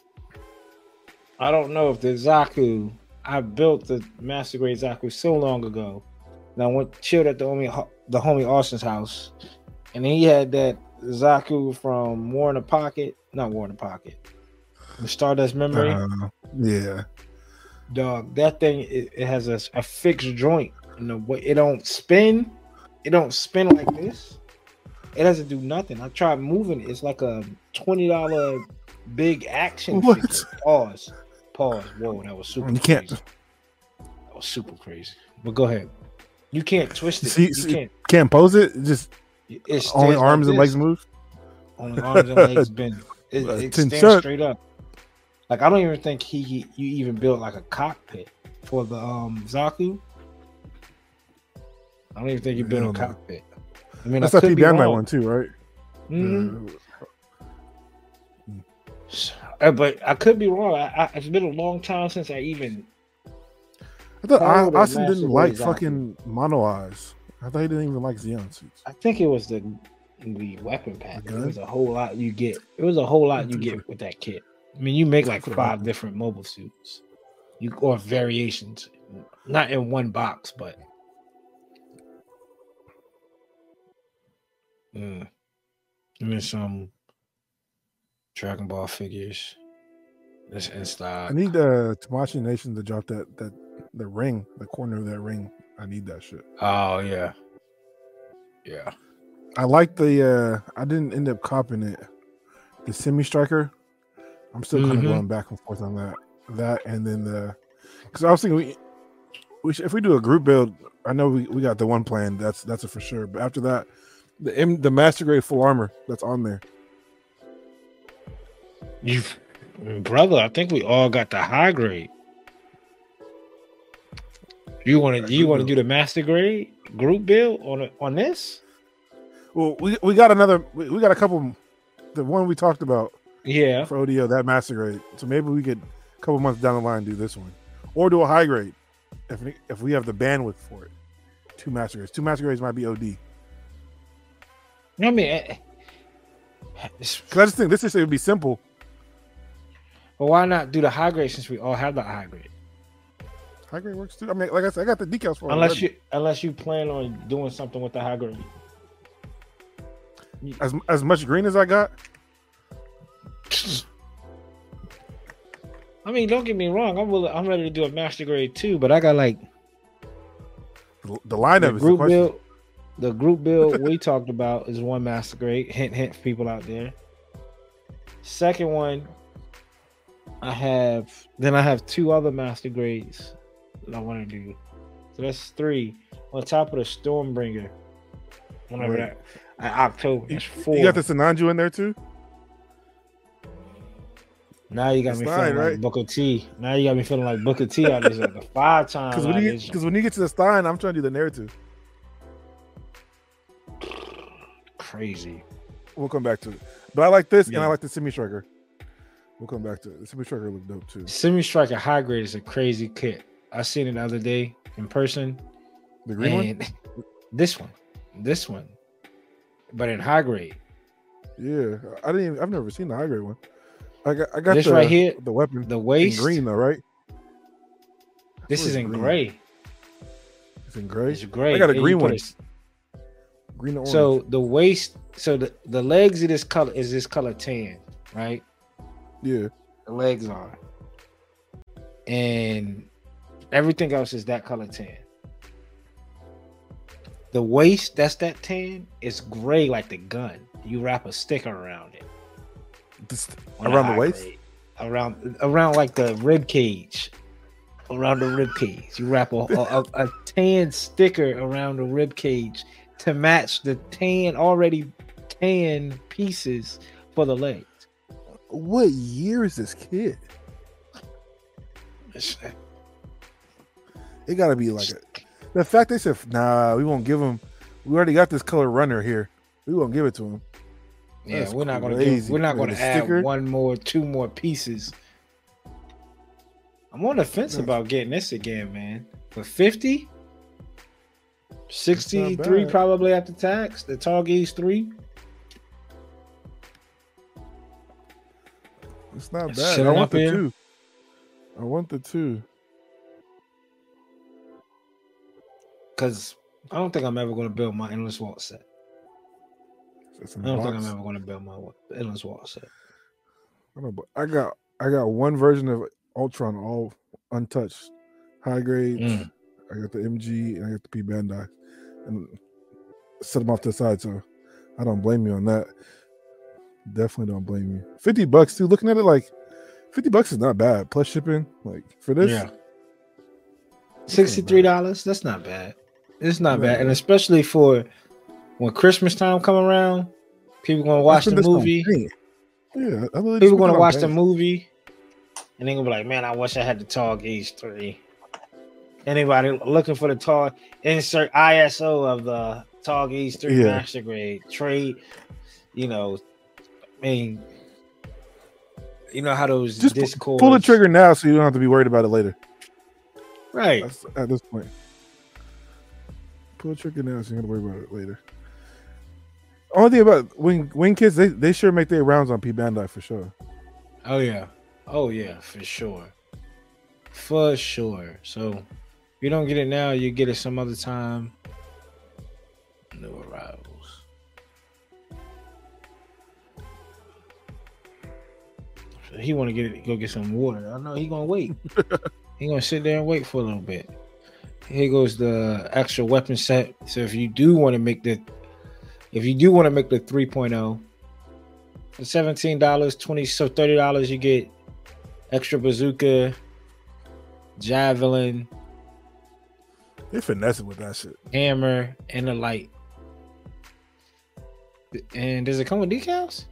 I don't know if the Zaku. I built the master grade Zaku so long ago. And I went chilled at the homie Austin's house, and he had that Zaku from War in the Pocket. Not War in the Pocket. The Stardust Memory. Yeah. Dog, that thing it has a fixed joint. In the way it don't spin. It don't spin like this. It doesn't do nothing. I tried moving it. It's like a $20 big action figure. Pause. Whoa, that was super crazy. That was super crazy. But go ahead. You can't twist it. You can't pose it. It's only arms and legs move. Only arms and legs bend. It stands straight up. Like I don't even think you even built like a cockpit for the Zaku. I don't even think you built a cockpit. I mean, that's that Bandai one too, right? Mm-hmm. But I could be wrong. It's been a long time since I even. I thought Austin didn't like fucking Mono Eyes. I thought he didn't even like Xeon suits. I think it was the weapon pack. It was a whole lot you get. It was a whole lot you get with that kit. I mean, you make like 5 different mobile suits, or variations, not in one box, but. And then some Dragon Ball figures. That's in stock. I need Tamashii Nation to drop the ring, the corner of that ring. I need that shit. Oh yeah. Yeah. I like the I didn't end up copping it. The Semi Striker. I'm still kind of going back and forth on that. That and then because I was thinking if we do a group build, I know we got the one plan. That's a for sure. But after that, the Master Grade full armor that's on there. Brother, I think we all got the high grade. You want to do the Master Grade group build on this? Well, we got we got a couple. The one we talked about, for ODO, that Master Grade. So maybe we could a couple months down the line do this one, or do a high grade if we have the bandwidth for it. 2 Master Grades. 2 Master Grades might be OD. I mean, because I just think this would be simple. Well, why not do the high grade since we all have the high grade? High grade works too. I mean, like I said, I got the decals for it. Unless you plan on doing something with the high grade. As much green as I got. I mean, don't get me wrong. I'm ready to do a Master Grade too, but I got like the lineup. The group build we talked about is 1 Master Grade. Hint for people out there. Second one, I have 2 other Master Grades that I want to do. So that's 3 on top of the Stormbringer. Whenever that October, that's 4. You got the Sinanju in there too. Now you got me feeling like Booker T. Now you got me feeling like Booker T out there like the 5 times. Because when you get to the Stein, I'm trying to do the narrative. Crazy. We'll come back to it. But I like this, and I like the Semi Striker. We'll come back to it. The Semi Striker look dope too. Semi Striker high grade is a crazy kit. I seen it the other day in person. The green one? This one, but in high grade. Yeah, I've never seen the high grade one. I got this right here. The weapon, the waist, in green though, right? This is in gray. It's in gray. It's gray. I got a green one. Green or orange. So the waist, the legs of this color tan, right? Yeah. The legs are, and everything else is that color tan. The waist, that's that tan, is gray like the gun. You wrap a sticker around it. Around the waist? Around like the rib cage. Around the rib cage. You wrap a tan sticker around the rib cage to match the already tan pieces for the legs. What year is this kid? It gotta be like the fact they said, nah, we won't give him. We already got this color runner here. We won't give it to him. Yeah, that's we're not gonna add 2 more pieces. I'm on the fence about getting this again, man. For 50, 63 probably after tax. The Targis 3. It's not bad. I want the 2. I want the 2. Because I don't think I'm ever going to build my Endless Waltz set. I don't think I'm ever going to build my Endless Waltz set. I know, but I I got one version of Ultron, all untouched, high grades. I got the MG and I got the P Bandai, and set them off to the side. So I don't blame you on that. Definitely don't blame you. $50 too. Looking at it like $50 is not bad. Plus shipping, like for this. Yeah. $63. That's not bad. It's not bad, and especially for when Christmas time come around, people gonna watch the movie. Yeah, people gonna watch the movie, and they gonna be like, "Man, I wish I had the tall gauge 3." Anybody looking for the tall? Insert ISO of the tall gauge 3 master grade trade. You know, I mean, you know how those just Discords, pull the trigger now, so you don't have to be worried about it later. Right. That's, at this point, pull the trigger now, so you don't have to worry about it later. Only thing about Wing Kids, they sure make their rounds on P Bandai for sure. Oh yeah, for sure, for sure. So if you don't get it now, you get it some other time. New arrivals. So he want to go get some water. I know he gonna wait. He gonna sit there and wait for a little bit. Here goes the extra weapon set. So if you do want to make the 3.0 for $17, $20, so $30, you get extra bazooka, javelin. They finessing with that shit. Hammer and a light. And does it come with decals?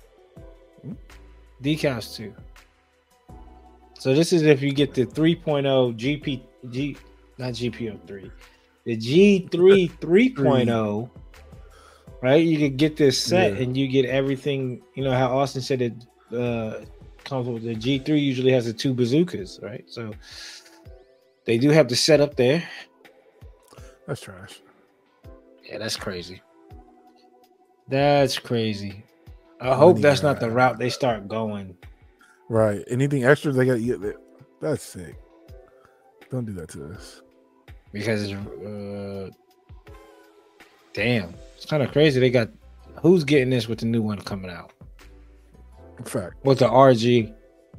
Decals too. So this is if you get the 3.0 not GPO3, the G3 3.0. Right, you could get this set and you get everything. You know how Austin said it comes with the G3. Usually has the 2 bazookas, right? So they do have the set up there. That's trash. Yeah, that's crazy. That's crazy. I hope that's not the route they start going. Right. Anything extra they got to get. That's sick. Don't do that to us. Because damn, it's kind of crazy. They got who's getting this with the new one coming out? In fact, with the RG.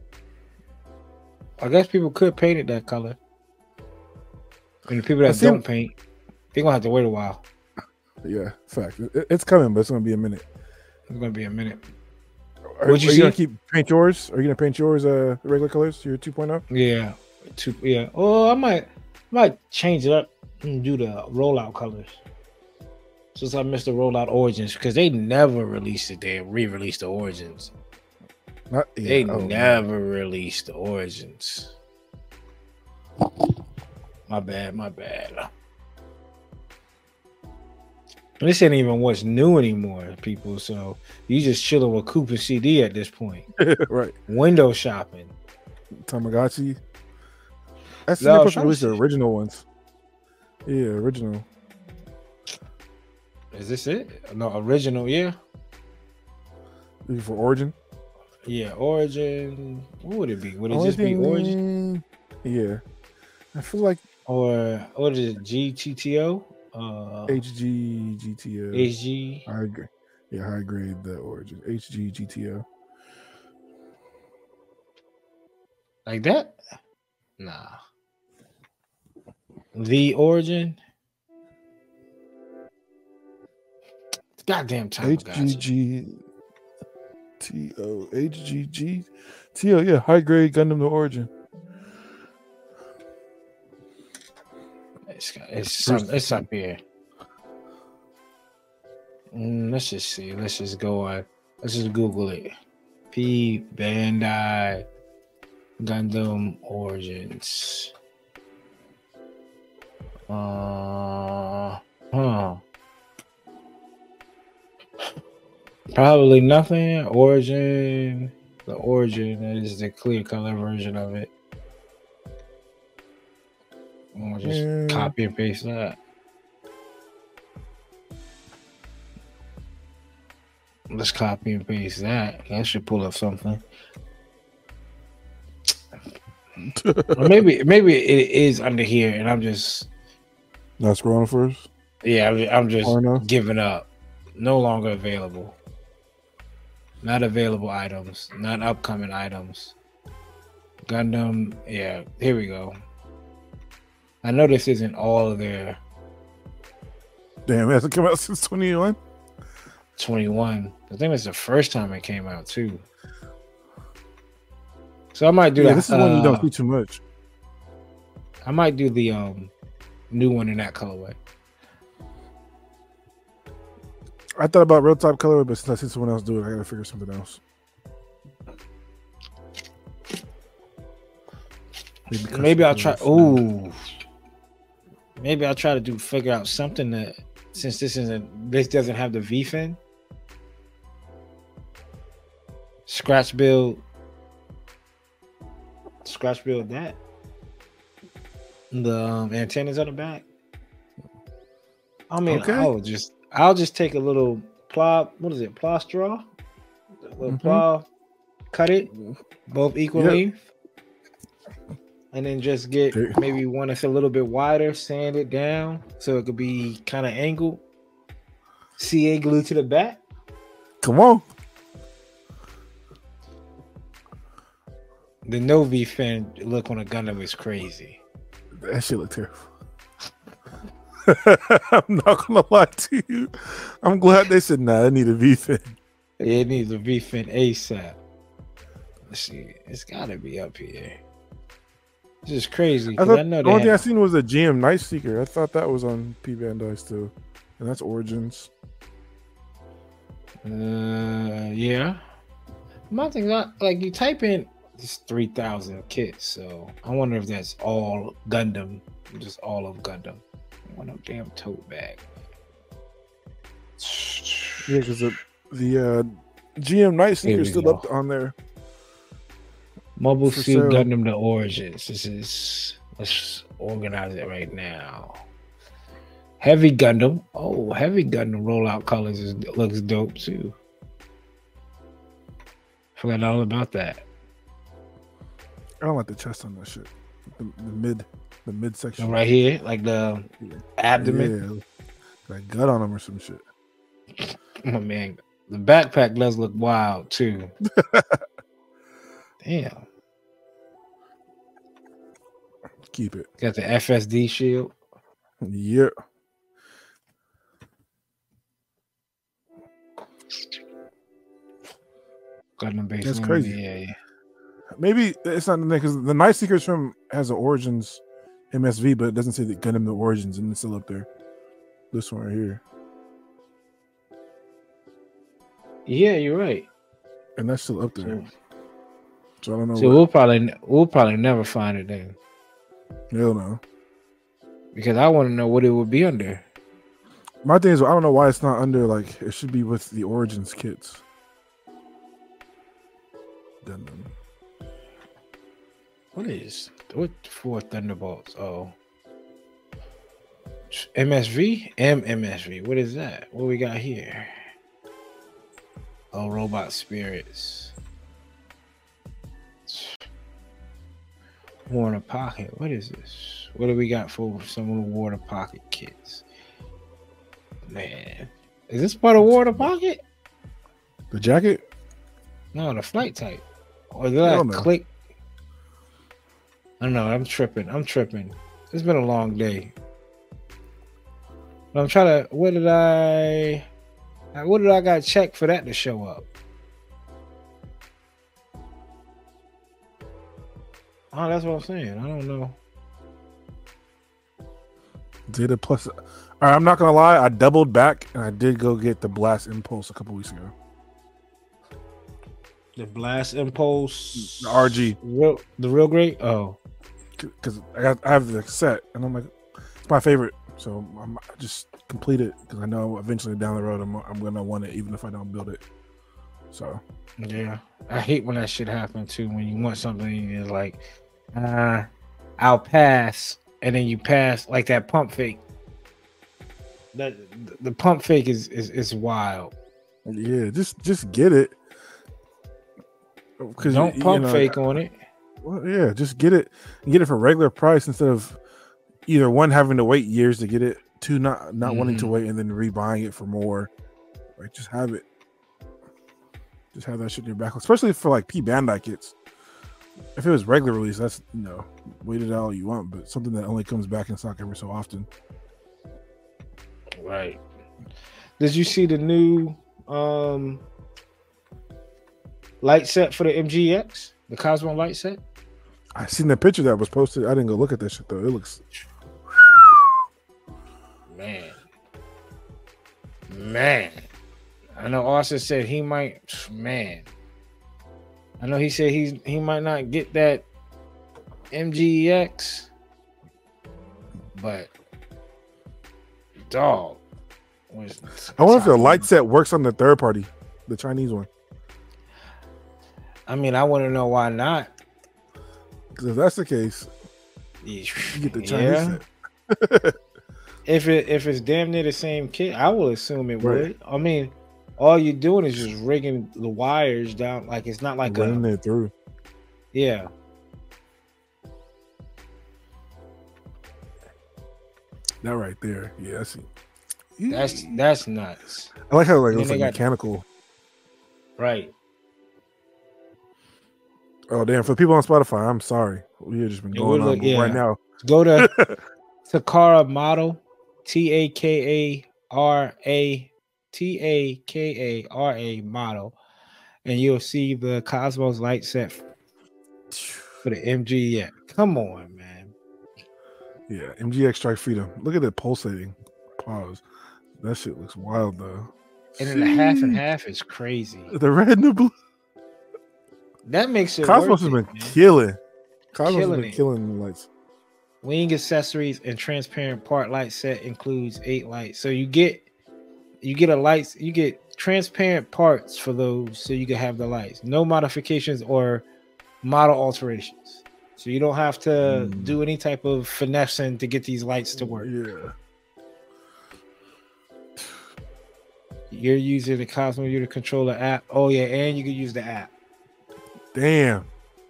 I guess people could paint it that color. And the people that don't paint, they're gonna have to wait a while. Yeah, fact. It's coming, but it's gonna be a minute. It's gonna be a minute. Are you gonna paint yours? Are you gonna paint yours regular colors? Your 2.0? Yeah, yeah. Oh, I might change it up and do the rollout colors. Since I missed the rollout Origins, because they never released it. They re-released the Origins. They never released the Origins. My bad. This ain't even what's new anymore, people. So you just chilling with Coop and CD at this point. Right. Window shopping. Tamagotchi. That's supposed to release the original ones. Yeah, original. Is this it? No, original, yeah. For Origin? Yeah, Origin. What would it be? Would it just be Origin? Yeah. I feel like. Or what is it? GTTO? HG GTO. HG. High grade the Origin. HG GTO. Like that? Nah. The Origin. Goddamn time. HGG TO. HGG TO. Yeah, high grade Gundam the Origin. It's up here. Let's just see. Let's just go on. Let's just Google it. P Bandai Gundam Origins. Probably nothing. Origin. The Origin is the clear color version of it. I'll just copy and paste that. Let's copy and paste that. That should pull up something. Or maybe it is under here, and I'm just not scrolling first. Yeah, I'm just giving up. No longer available. Not available items. Not upcoming items. Gundam. Yeah, here we go. I know this isn't all of their Damn, it hasn't come out since 2021. 21. I think it's the first time it came out too. So I might do Yeah, that. this is one you don't see too much. I might do the new one in that colorway. I thought about real top color, but since I see someone else do it, I gotta figure something else. Maybe I'll try. Ooh, maybe I'll try to figure out something that, since this doesn't have the V fin. Scratch build that. The antennas on the back. I mean, okay. I'll just take a little plow. What is it? Plow straw. A little plow. Cut it both equal length. And then just get maybe one that's a little bit wider, sand it down so it could be kind of angled. CA glued to the back. Come on. The no V fin look on a Gundam is crazy. That shit look terrible. I'm not gonna lie to you. I'm glad they said nah, I need a V fin. It needs a V fin ASAP. Let's see. It's gotta be up here. This is crazy. I know the only thing I seen was a GM Night Seeker. I thought that was on P Bandai still. And that's Origins. Yeah. My thing, like you type in this 3,000 kits, so I wonder if that's all Gundam, just all of Gundam. One of damn tote bag. Yeah, because the GM Night Seeker is still up on there. Mobile Suit Gundam The Origins. Let's organize it right now. Heavy Gundam. Oh, Heavy Gundam rollout colors looks dope too. Forgot all about that. I don't like the chest on that shit. The mid section. Right here, like the abdomen. Yeah, like gut on them or some shit. Oh man, the backpack does look wild too. Damn. Keep it. Got the FSD shield. Yeah. Gundam base. That's crazy. Yeah. Maybe it's not the name because the Night Seekers from has an Origins MSV, but it doesn't say the Gundam the Origins, and it's still up there. This one right here. Yeah, you're right. And that's still up there. So I don't know. So we'll probably never find it then. Hell no. Because I want to know what it would be under. My thing is, I don't know why it's not under. Like it should be with the Origins kits. Gundam. What for Thunderbolts? Oh, MSV, MSV. What is that? What we got here? Oh, Robot Spirits. War in a Pocket. What is this? What do we got for some of the War in a Pocket kits? Man, is this part of War in a Pocket? The jacket? No, the flight type. Or did I click? I don't know. I'm tripping. It's been a long day. I'm trying to. What did I got to check for that to show up? Oh, that's what I'm saying. I don't know. Zeta Plus. All right, I'm not gonna lie. I doubled back and I did go get the Blast Impulse a couple weeks ago. The Blast Impulse, the RG, the real great. Oh, because I have the set and I'm like, it's my favorite. So I'm just complete it because I know eventually down the road I'm gonna want it even if I don't build it. So yeah, I hate when that shit happens too. When you want something, and it's like, I'll pass, and then you pass like that pump fake. That the pump fake is wild. Yeah, just get it. Don't pump fake on it. Well, yeah, just get it and get it for regular price instead of either one having to wait years to get it, two not wanting to wait and then rebuying it for more. Like just have it. Just have that shit in your back, especially for like P Bandai kits. If it was regular release, that's wait it out all you want, but something that only comes back in stock every so often. Right. Did you see the new light set for the MGX? The Cosmo light set? I seen the picture that was posted. I didn't go look at that shit though. It looks man. I know Austin said he might. Man, I know he said he might not get that MGX, but dog. I wonder if the light set works on the third party, the Chinese one. I mean, I want to know why not. Because if that's the case, you get the Chinese set. If it's damn near the same kit, I will assume it Right. would. I mean, all you're doing is just rigging the wires down. Like it's not like running it through. Yeah. That right there. Yeah, I see. That's nuts. I like how like it And looks then like they got- mechanical. Right. Oh damn! For the people on Spotify, I'm sorry. We have just been Yeah, going we're on look- yeah. right now. Go to Takara Model, TAKARA Model, and you'll see the Cosmos light set for the MG. Yeah, come on, man. Yeah, MGX Strike Freedom. Look at it pulsating. Pause. That shit looks wild though. And then the half and half is crazy. The red and the blue. That makes it. Cosmos worth has it, been man. killing. Cosmos Killing has been it. killing the lights. Wing accessories and transparent part light set includes 8 lights. So you get a lights, you get transparent parts for those so you can have the lights. No modifications or model alterations. So you don't have to do any type of finessing to get these lights to work. Yeah. You're using the Cosmo Unit Controller app. Oh yeah, and you can use the app. Damn.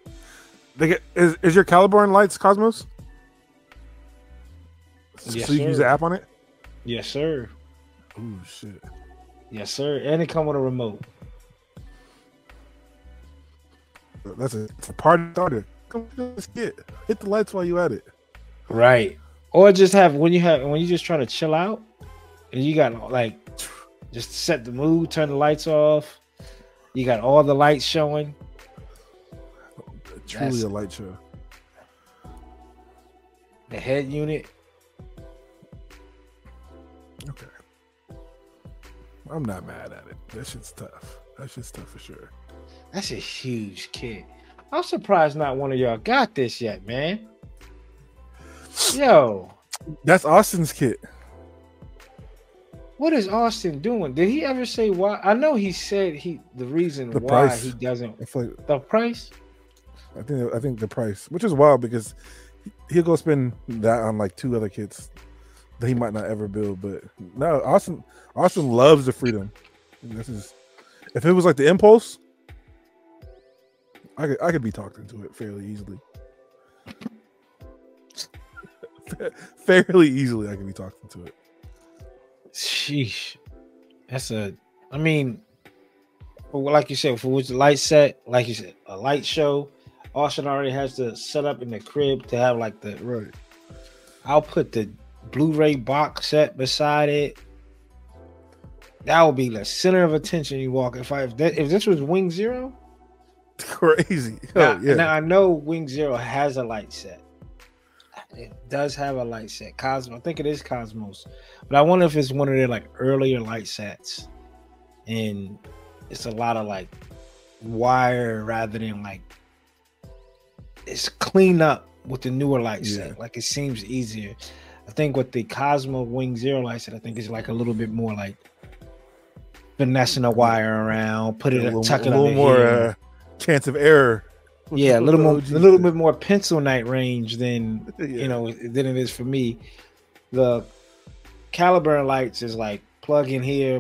Is your Caliburn lights Cosmos? Yes, so you can use the sir. app on it? Yes, sir. Oh shit. Yes, sir. And it come with a remote. It's a party starter. Come on, let's hit the lights while you at it. Right. Or just have when you just trying to chill out and you got like just set the mood, turn the lights off. You got all the lights showing. Truly That's- a light show. The head unit. Okay. I'm not mad at it. That shit's tough. That shit's tough for sure. That's a huge kit. I'm surprised not one of y'all got this yet, man. Yo, That's Austin's kit. what is Austin doing? Did he ever say why? I know he said the reason The why price. he doesn't. I feel like The price? I think the price, which is wild because he'll go spend that on like 2 other kits that he might not ever build. But no, Austin loves the freedom. This is if it was like the Impulse, I could be talked into it fairly easily. Fairly easily, I can be talked into it. Sheesh. I mean, like you said, for which light set, like you said, a light show. Austin already has the setup in the crib to have like the. Right. I'll put the Blu-ray box set beside it. That would be the center of attention. You walk. If this was Wing Zero, Crazy. now, Oh, yeah. now I know Wing Zero has a light set. It does have a light set. Cosmos. I think it is Cosmos, but I wonder if it's one of their like earlier light sets, and it's a lot of like wire rather than like it's clean up with the newer light Yeah. set. Like it seems easier. I think with the Cosmo Wing Zero light set, I think it's like a little bit more like finessing the wire around, tuck it a under little more here. chance of error. Yeah, a with little the more, OG a little set. bit more pencil night range than Yeah. than it is for me. The Caliburn lights is like plug in here,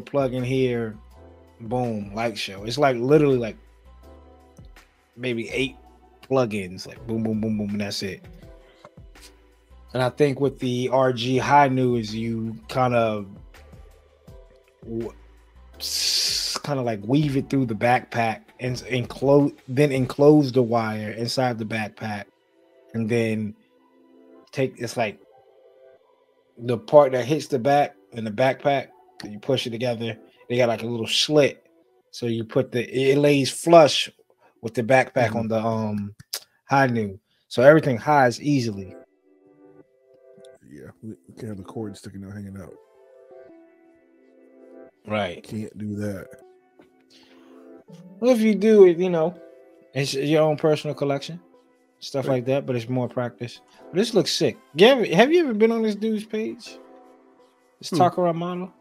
boom, light show. It's like literally like maybe 8 plugins, like boom, boom, boom, boom, and that's it. And I think with the RG High News, you kind of kind of like weave it through the backpack and enclose the wire inside the backpack, and then it's like the part that hits the back and the backpack. You push it together. They got like a little slit, so you put it lays flush with the backpack on the high noon, so everything hides easily. Yeah, we can't have the cord sticking out, hanging out. Right. Can't do that. Well, if you do it, it's your own personal collection, stuff like that. But it's more practice. But this looks sick. Have you ever been on this dude's page? This Takara model.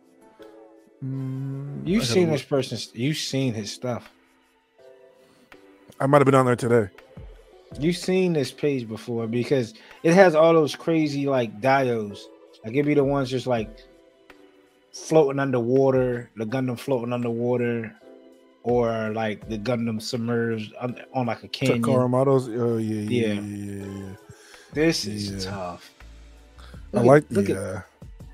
You've seen this person. You've seen his stuff. I might have been on there today. You've seen this page before because it has all those crazy like diodes. Like it be the ones just like floating underwater, the Gundam floating underwater, or like the Gundam submerged on like a canyon. Takara models. Oh yeah. This is tough. I like that.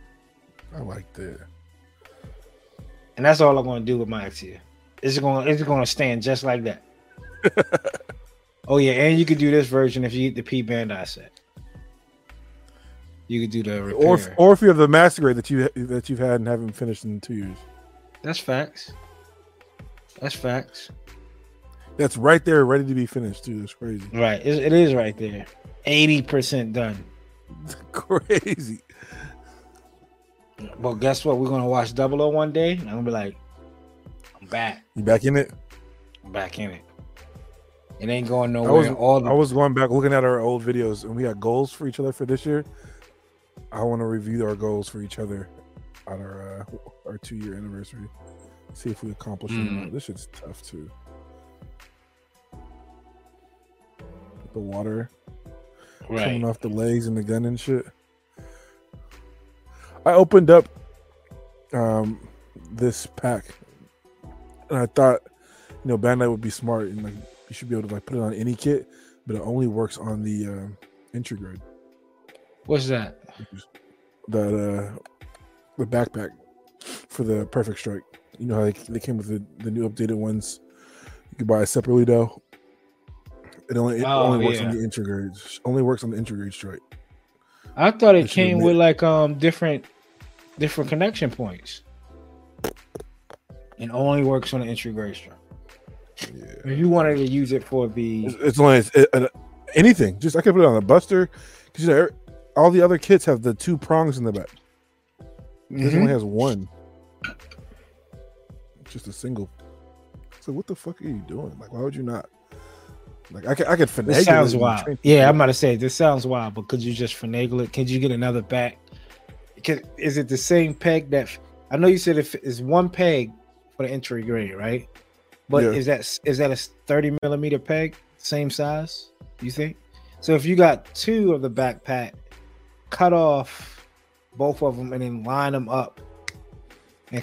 And that's all I'm going to do with my Exia. It's going to stand just like that. Oh yeah, and you could do this version if you get the P Bandai set. You could do the repair. or if you have the master grade that you've had and haven't finished in 2 years. That's facts. That's right there, ready to be finished too. That's crazy. Right, it is right there. 80% done. Crazy. Well, guess what? We're gonna watch 00 one day, and I'm gonna be like, I'm back. You back in it? I'm back in it. It ain't going nowhere. I was going back looking at our old videos, and we had goals for each other for this year. I want to review our goals for each other on our 2-year anniversary. See if we accomplish it. This shit's tough too. The water coming off the legs and the gun and shit. I opened up this pack, and I thought, Bandai would be smart and like you should be able to like put it on any kit, but it only works on the entry grade. What's that? The backpack for the Perfect Strike. You know how they came with the new updated ones. You could buy it separately though. It only works on the entry grades. Only works on the entry grade strike. I thought it came with like different connection points. It only works on the entry grade strike. Yeah. If you wanted to use it for it's only anything. Just I could put it on a Buster because all the other kits have the 2 prongs in the back. This only has 1. Just a single. So what the fuck are you doing? Like, why would you not? Like, I could finagle. This sounds wild. Yeah, I'm about to say this sounds wild, but could you just finagle it? Could you get another back? Is it the same peg that? I know you said if it's 1 peg for the entry grade, right? But is that a 30 millimeter peg, same size? You think? So if you got 2 of the backpack, cut off both of them and then line them up and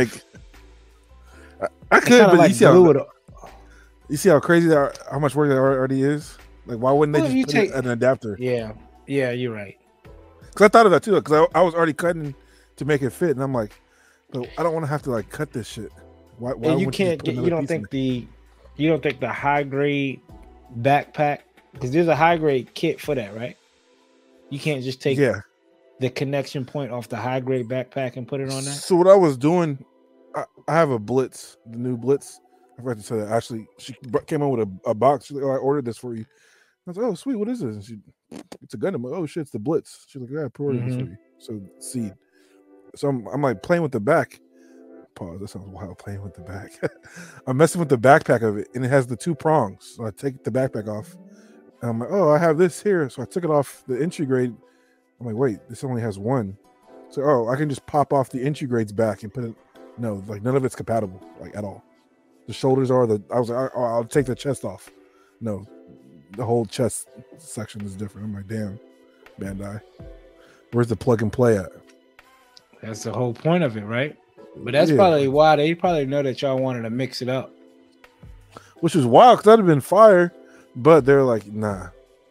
I could, but like you see how crazy how much work that already is. Like, why wouldn't they just put an adapter? Yeah, you're right. Because I thought of that too. Because I was already cutting to make it fit, and I'm like, but I don't want to have to like cut this shit. Why you can't get? You don't think the high grade backpack, because there's a high grade kit for that, right? You can't just take the connection point off the high grade backpack and put it on that. So what I was doing, I have a Blitz, the new Blitz. I forgot to say that. Actually, she came in with a box. She's like, "Oh, I ordered this for you." I was like, "Oh, sweet. What is this?" And it's a Gundam. Like, "Oh shit, it's the Blitz." She's like, "Yeah, I pre-ordered this for you." So seed. So I'm like playing with the back. Pause. That sounds wild. Playing with the back. I'm messing with the backpack of it, and it has the 2 prongs. So I take the backpack off, and I'm like, "Oh, I have this here." So I took it off the entry grade. I'm like, "Wait, this only has 1." So I can just pop off the entry grades back and put it. No, like none of it's compatible, like at all. The shoulders are I was like, I'll take the chest off. No, the whole chest section is different. I'm like, damn, Bandai, where's the plug and play at? That's the whole point of it, right? But that's probably why they probably know that y'all wanted to mix it up. Which is wild, because that'd have been fire, but they're like, nah.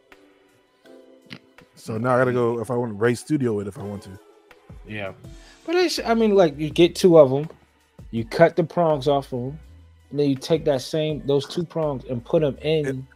So now I gotta go if I want to raise studio it if I want to. Yeah, but like you get 2 of them. You cut the prongs off of them, and then you take those 2 prongs and put them in.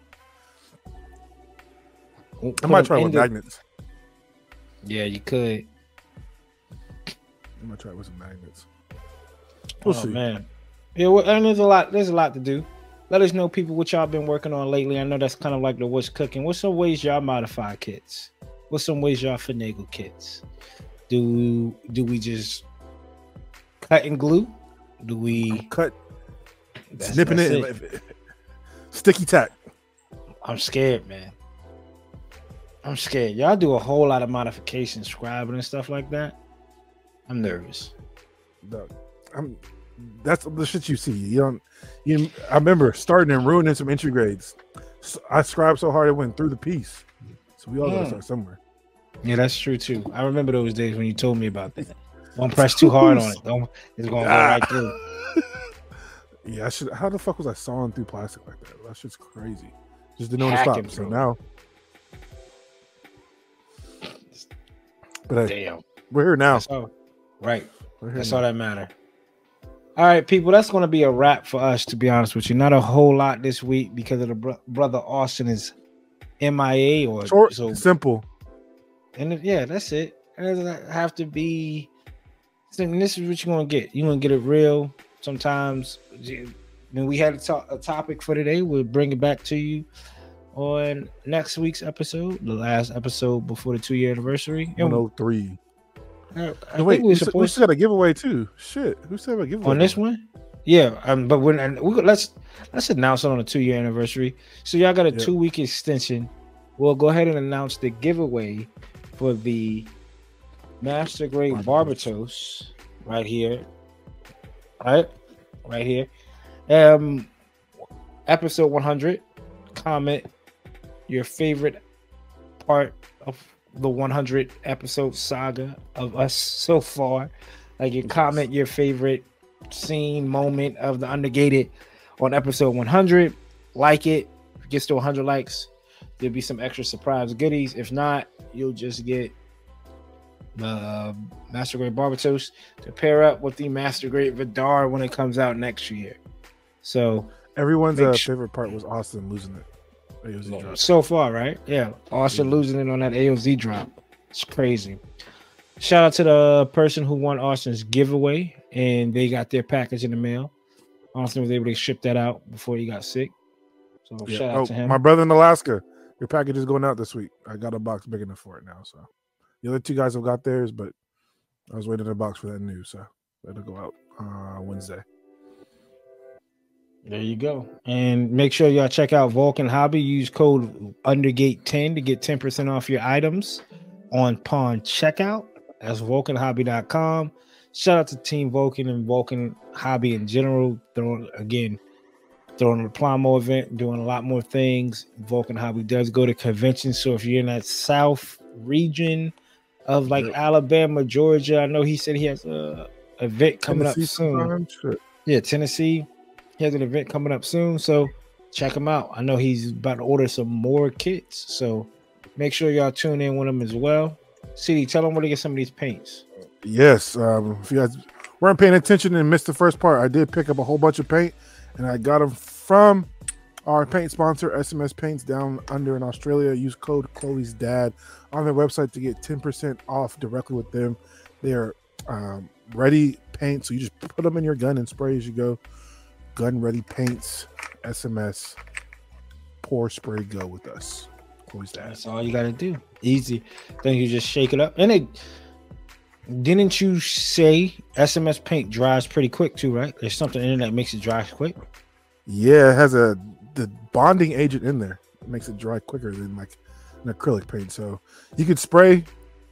I might try with magnets. Yeah, you could. I'm gonna try with some magnets. We'll see. Man, yeah, and there's a lot to do. Let us know, people, what y'all been working on lately. I know that's kind of like the what's cooking. What's some ways y'all modify kits? What's some ways y'all finagle kits? Do we just cut and glue? Do we cut? Snipping it. Sticky tack. I'm scared, man. I'm scared. Y'all do a whole lot of modifications, scribing and stuff like that. I'm nervous. That's the shit you see. I remember starting and ruining some entry grades. I scribed so hard it went through the piece. So we all gotta start somewhere. Yeah, that's true too. I remember those days when you told me about that. Don't press too hard on it. It's gonna go right through. Yeah, I should. How the fuck was I sawing through plastic like that? That shit's crazy. Just didn't know to stop. So now, but hey, damn, we're here now. Right. That's all that matter. All right, people, that's going to be a wrap for us, to be honest with you. Not a whole lot this week because of the brother Austin is MIA or short, simple. And yeah, that's it. It doesn't have to be. This is what you're going to get. You're going to get it real. Sometimes when we had a topic for today, we'll bring it back to you on next week's episode, the last episode before the 2-year anniversary. 103. Wait, we still got a giveaway too. Shit, who said a giveaway on this one? Yeah, but let's announce it on the 2-year anniversary. So y'all got a 2-week extension. We'll go ahead and announce the giveaway for the Master Grade Barbatos right here. Right here. Episode 100. Comment your favorite part of the 100 episode saga of us so far. Like, you comment your favorite scene, moment of the Undergated on episode 100. Like it. If it gets to 100 likes, there'll be some extra surprise goodies. If not, you'll just get the Master Grade Barbatos to pair up with the Master Grade Vidar when it comes out next year. So everyone's favorite part was Austin losing it. AOZ drop. So far, right? Yeah, Austin losing it on that AOZ drop. It's crazy. Shout out to the person who won Austin's giveaway, and they got their package in the mail. Austin was able to ship that out before he got sick. So shout out to him. My brother in Alaska, your package is going out this week. I got a box big enough for it now. So the other 2 guys have got theirs, but I was waiting in a box for that news. So it'll go out Wednesday. There you go. And make sure y'all check out Vulcan Hobby. Use code Undergate10 to get 10% off your items on Pawn checkout. That's vulcanhobby.com. Shout out to Team Vulcan and Vulcan Hobby in general. Throwing the Plamo event, doing a lot more things. Vulcan Hobby does go to conventions. So if you're in that South region of Alabama, Georgia, I know he said he has a event coming up soon. Yeah, Tennessee. He has an event coming up soon, so check him out. I know he's about to order some more kits, so make sure y'all tune in with him as well. CD, tell them where to get some of these paints. Yes, if you guys weren't paying attention and missed the first part, I did pick up a whole bunch of paint, and I got them from our paint sponsor, SMS Paints, down under in Australia. Use code Chloe's Dad on their website to get 10% off directly with them. They are ready paint, so you just put them in your gun and spray as you go. Gun ready paints, SMS, pour, spray, go with us. Chloe's Dad. That's all you got to do. Easy. Then you just shake it up. And didn't you say SMS paint dries pretty quick too, right? There's something in it that makes it dry quick. Yeah, it has the bonding agent in there. It makes it dry quicker than like an acrylic paint. So you could spray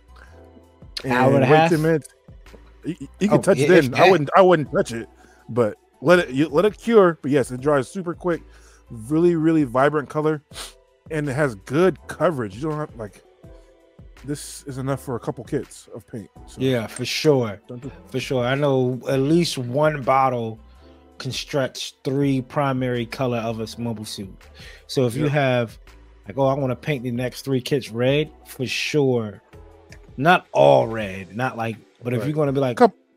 hour and a half. 10 minutes. You can touch it in. I wouldn't touch it, but let it cure. But yes, it dries super quick. Really, really vibrant color, and it has good coverage. You don't have this is enough for a couple kits of paint. So, yeah, for sure. For sure. I know at least one bottle can stretch 3 primary color of a mobile suit. So if you have I want to paint the next 3 kits red, for sure. Not all red, not but if you're going to be couple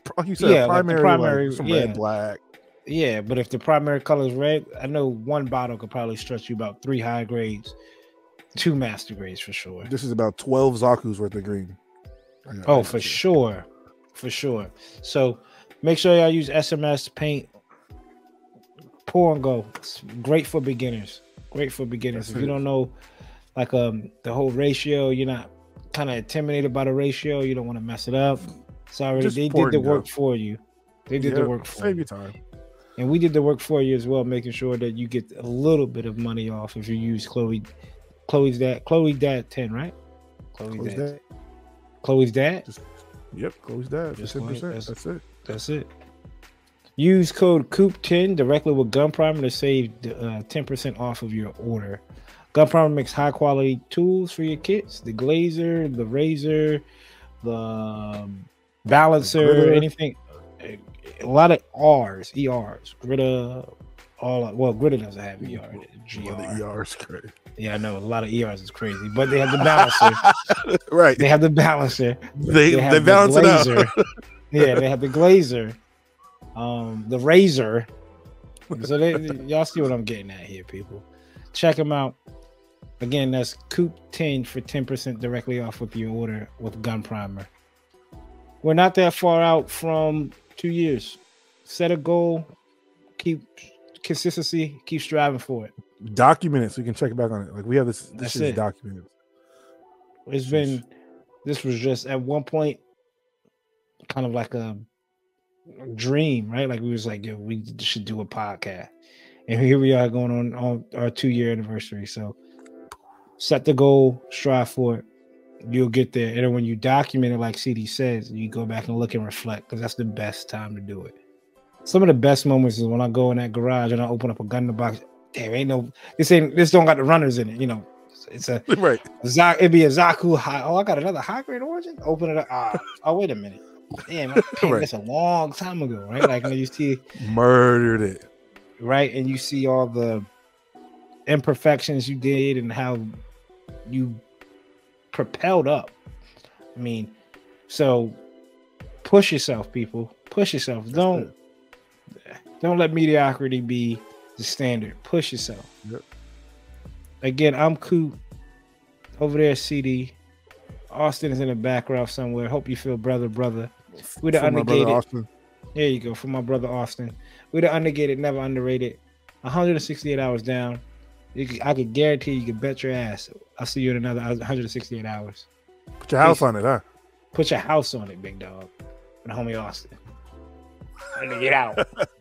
like you said, Yeah, like the primary, primary, like some yeah. red, black. Yeah, but if the primary color is red, I know one bottle could probably stretch you about 3 high grades, 2 master grades for sure. This is about 12 Zaku's worth of green. Oh, for sure. For sure. So make sure y'all use SMS paint. Pour and go. It's great for beginners. Great for beginners. That's if you don't know like the whole ratio, you're not kind of intimidated by the ratio, you don't want to mess it up. Sorry, Just they pour did the and go. work for you. They did the work for Save you. your time. And we did the work for you as well, making sure that you get a little bit of money off if you use Chloe's dad 10, right? Chloe's dad. Chloe's dad? Yep, Chloe's dad. Just 10%. That's it. That's it. Use code COOP10 directly with Gun Primer to save 10% off of your order. Gun Primer makes high quality tools for your kits. The glazer, the razor, the balancer, anything. A lot of ERs. Gritta, Gritta doesn't have ER. The ER's great. Yeah, I know. A lot of ERs is crazy, but they have the balancer. Right. They have the balancer. They have balance the it out. glazer. Yeah, they have the glazer, the razor. So y'all see what I'm getting at here, people. Check them out. Again, that's COOP10 for 10% directly off with your order with Gun Primer. We're not that far out from 2 years. Set a goal, keep consistency, keep striving for it. Document it so you can check back on it. Like we have this. This is documented. This was just at one point kind of like a dream, right? Like we was like, yo, we should do a podcast. And here we are going on our 2-year anniversary. So set the goal, strive for it. You'll get there. And then when you document it, like CD says, you go back and look and reflect because that's the best time to do it. Some of the best moments is when I go in that garage and I open up a gun in the box. Damn, this don't got the runners in it. You know, it's a right. It'd be a Zaku high. Oh, I got another high grade origin. Open it up. Oh, wait a minute. Damn, I painted this a long time ago, right? Like when you see murdered it, right? And you see all the imperfections you did and how you propelled up. I mean, so push yourself, people. Push yourself. Don't let mediocrity be the standard. Push yourself. Yep. Again, I'm Coop. Over there, CD. Austin is in the background somewhere. Hope you feel brother. We the undergated. There you go. For my brother Austin. We the undergated, never underrated. 168 hours down. I could guarantee you can bet your ass I'll see you in another 168 hours. Put your house on it, huh? Put your house on it, big dog. And homie Austin. I need to get out.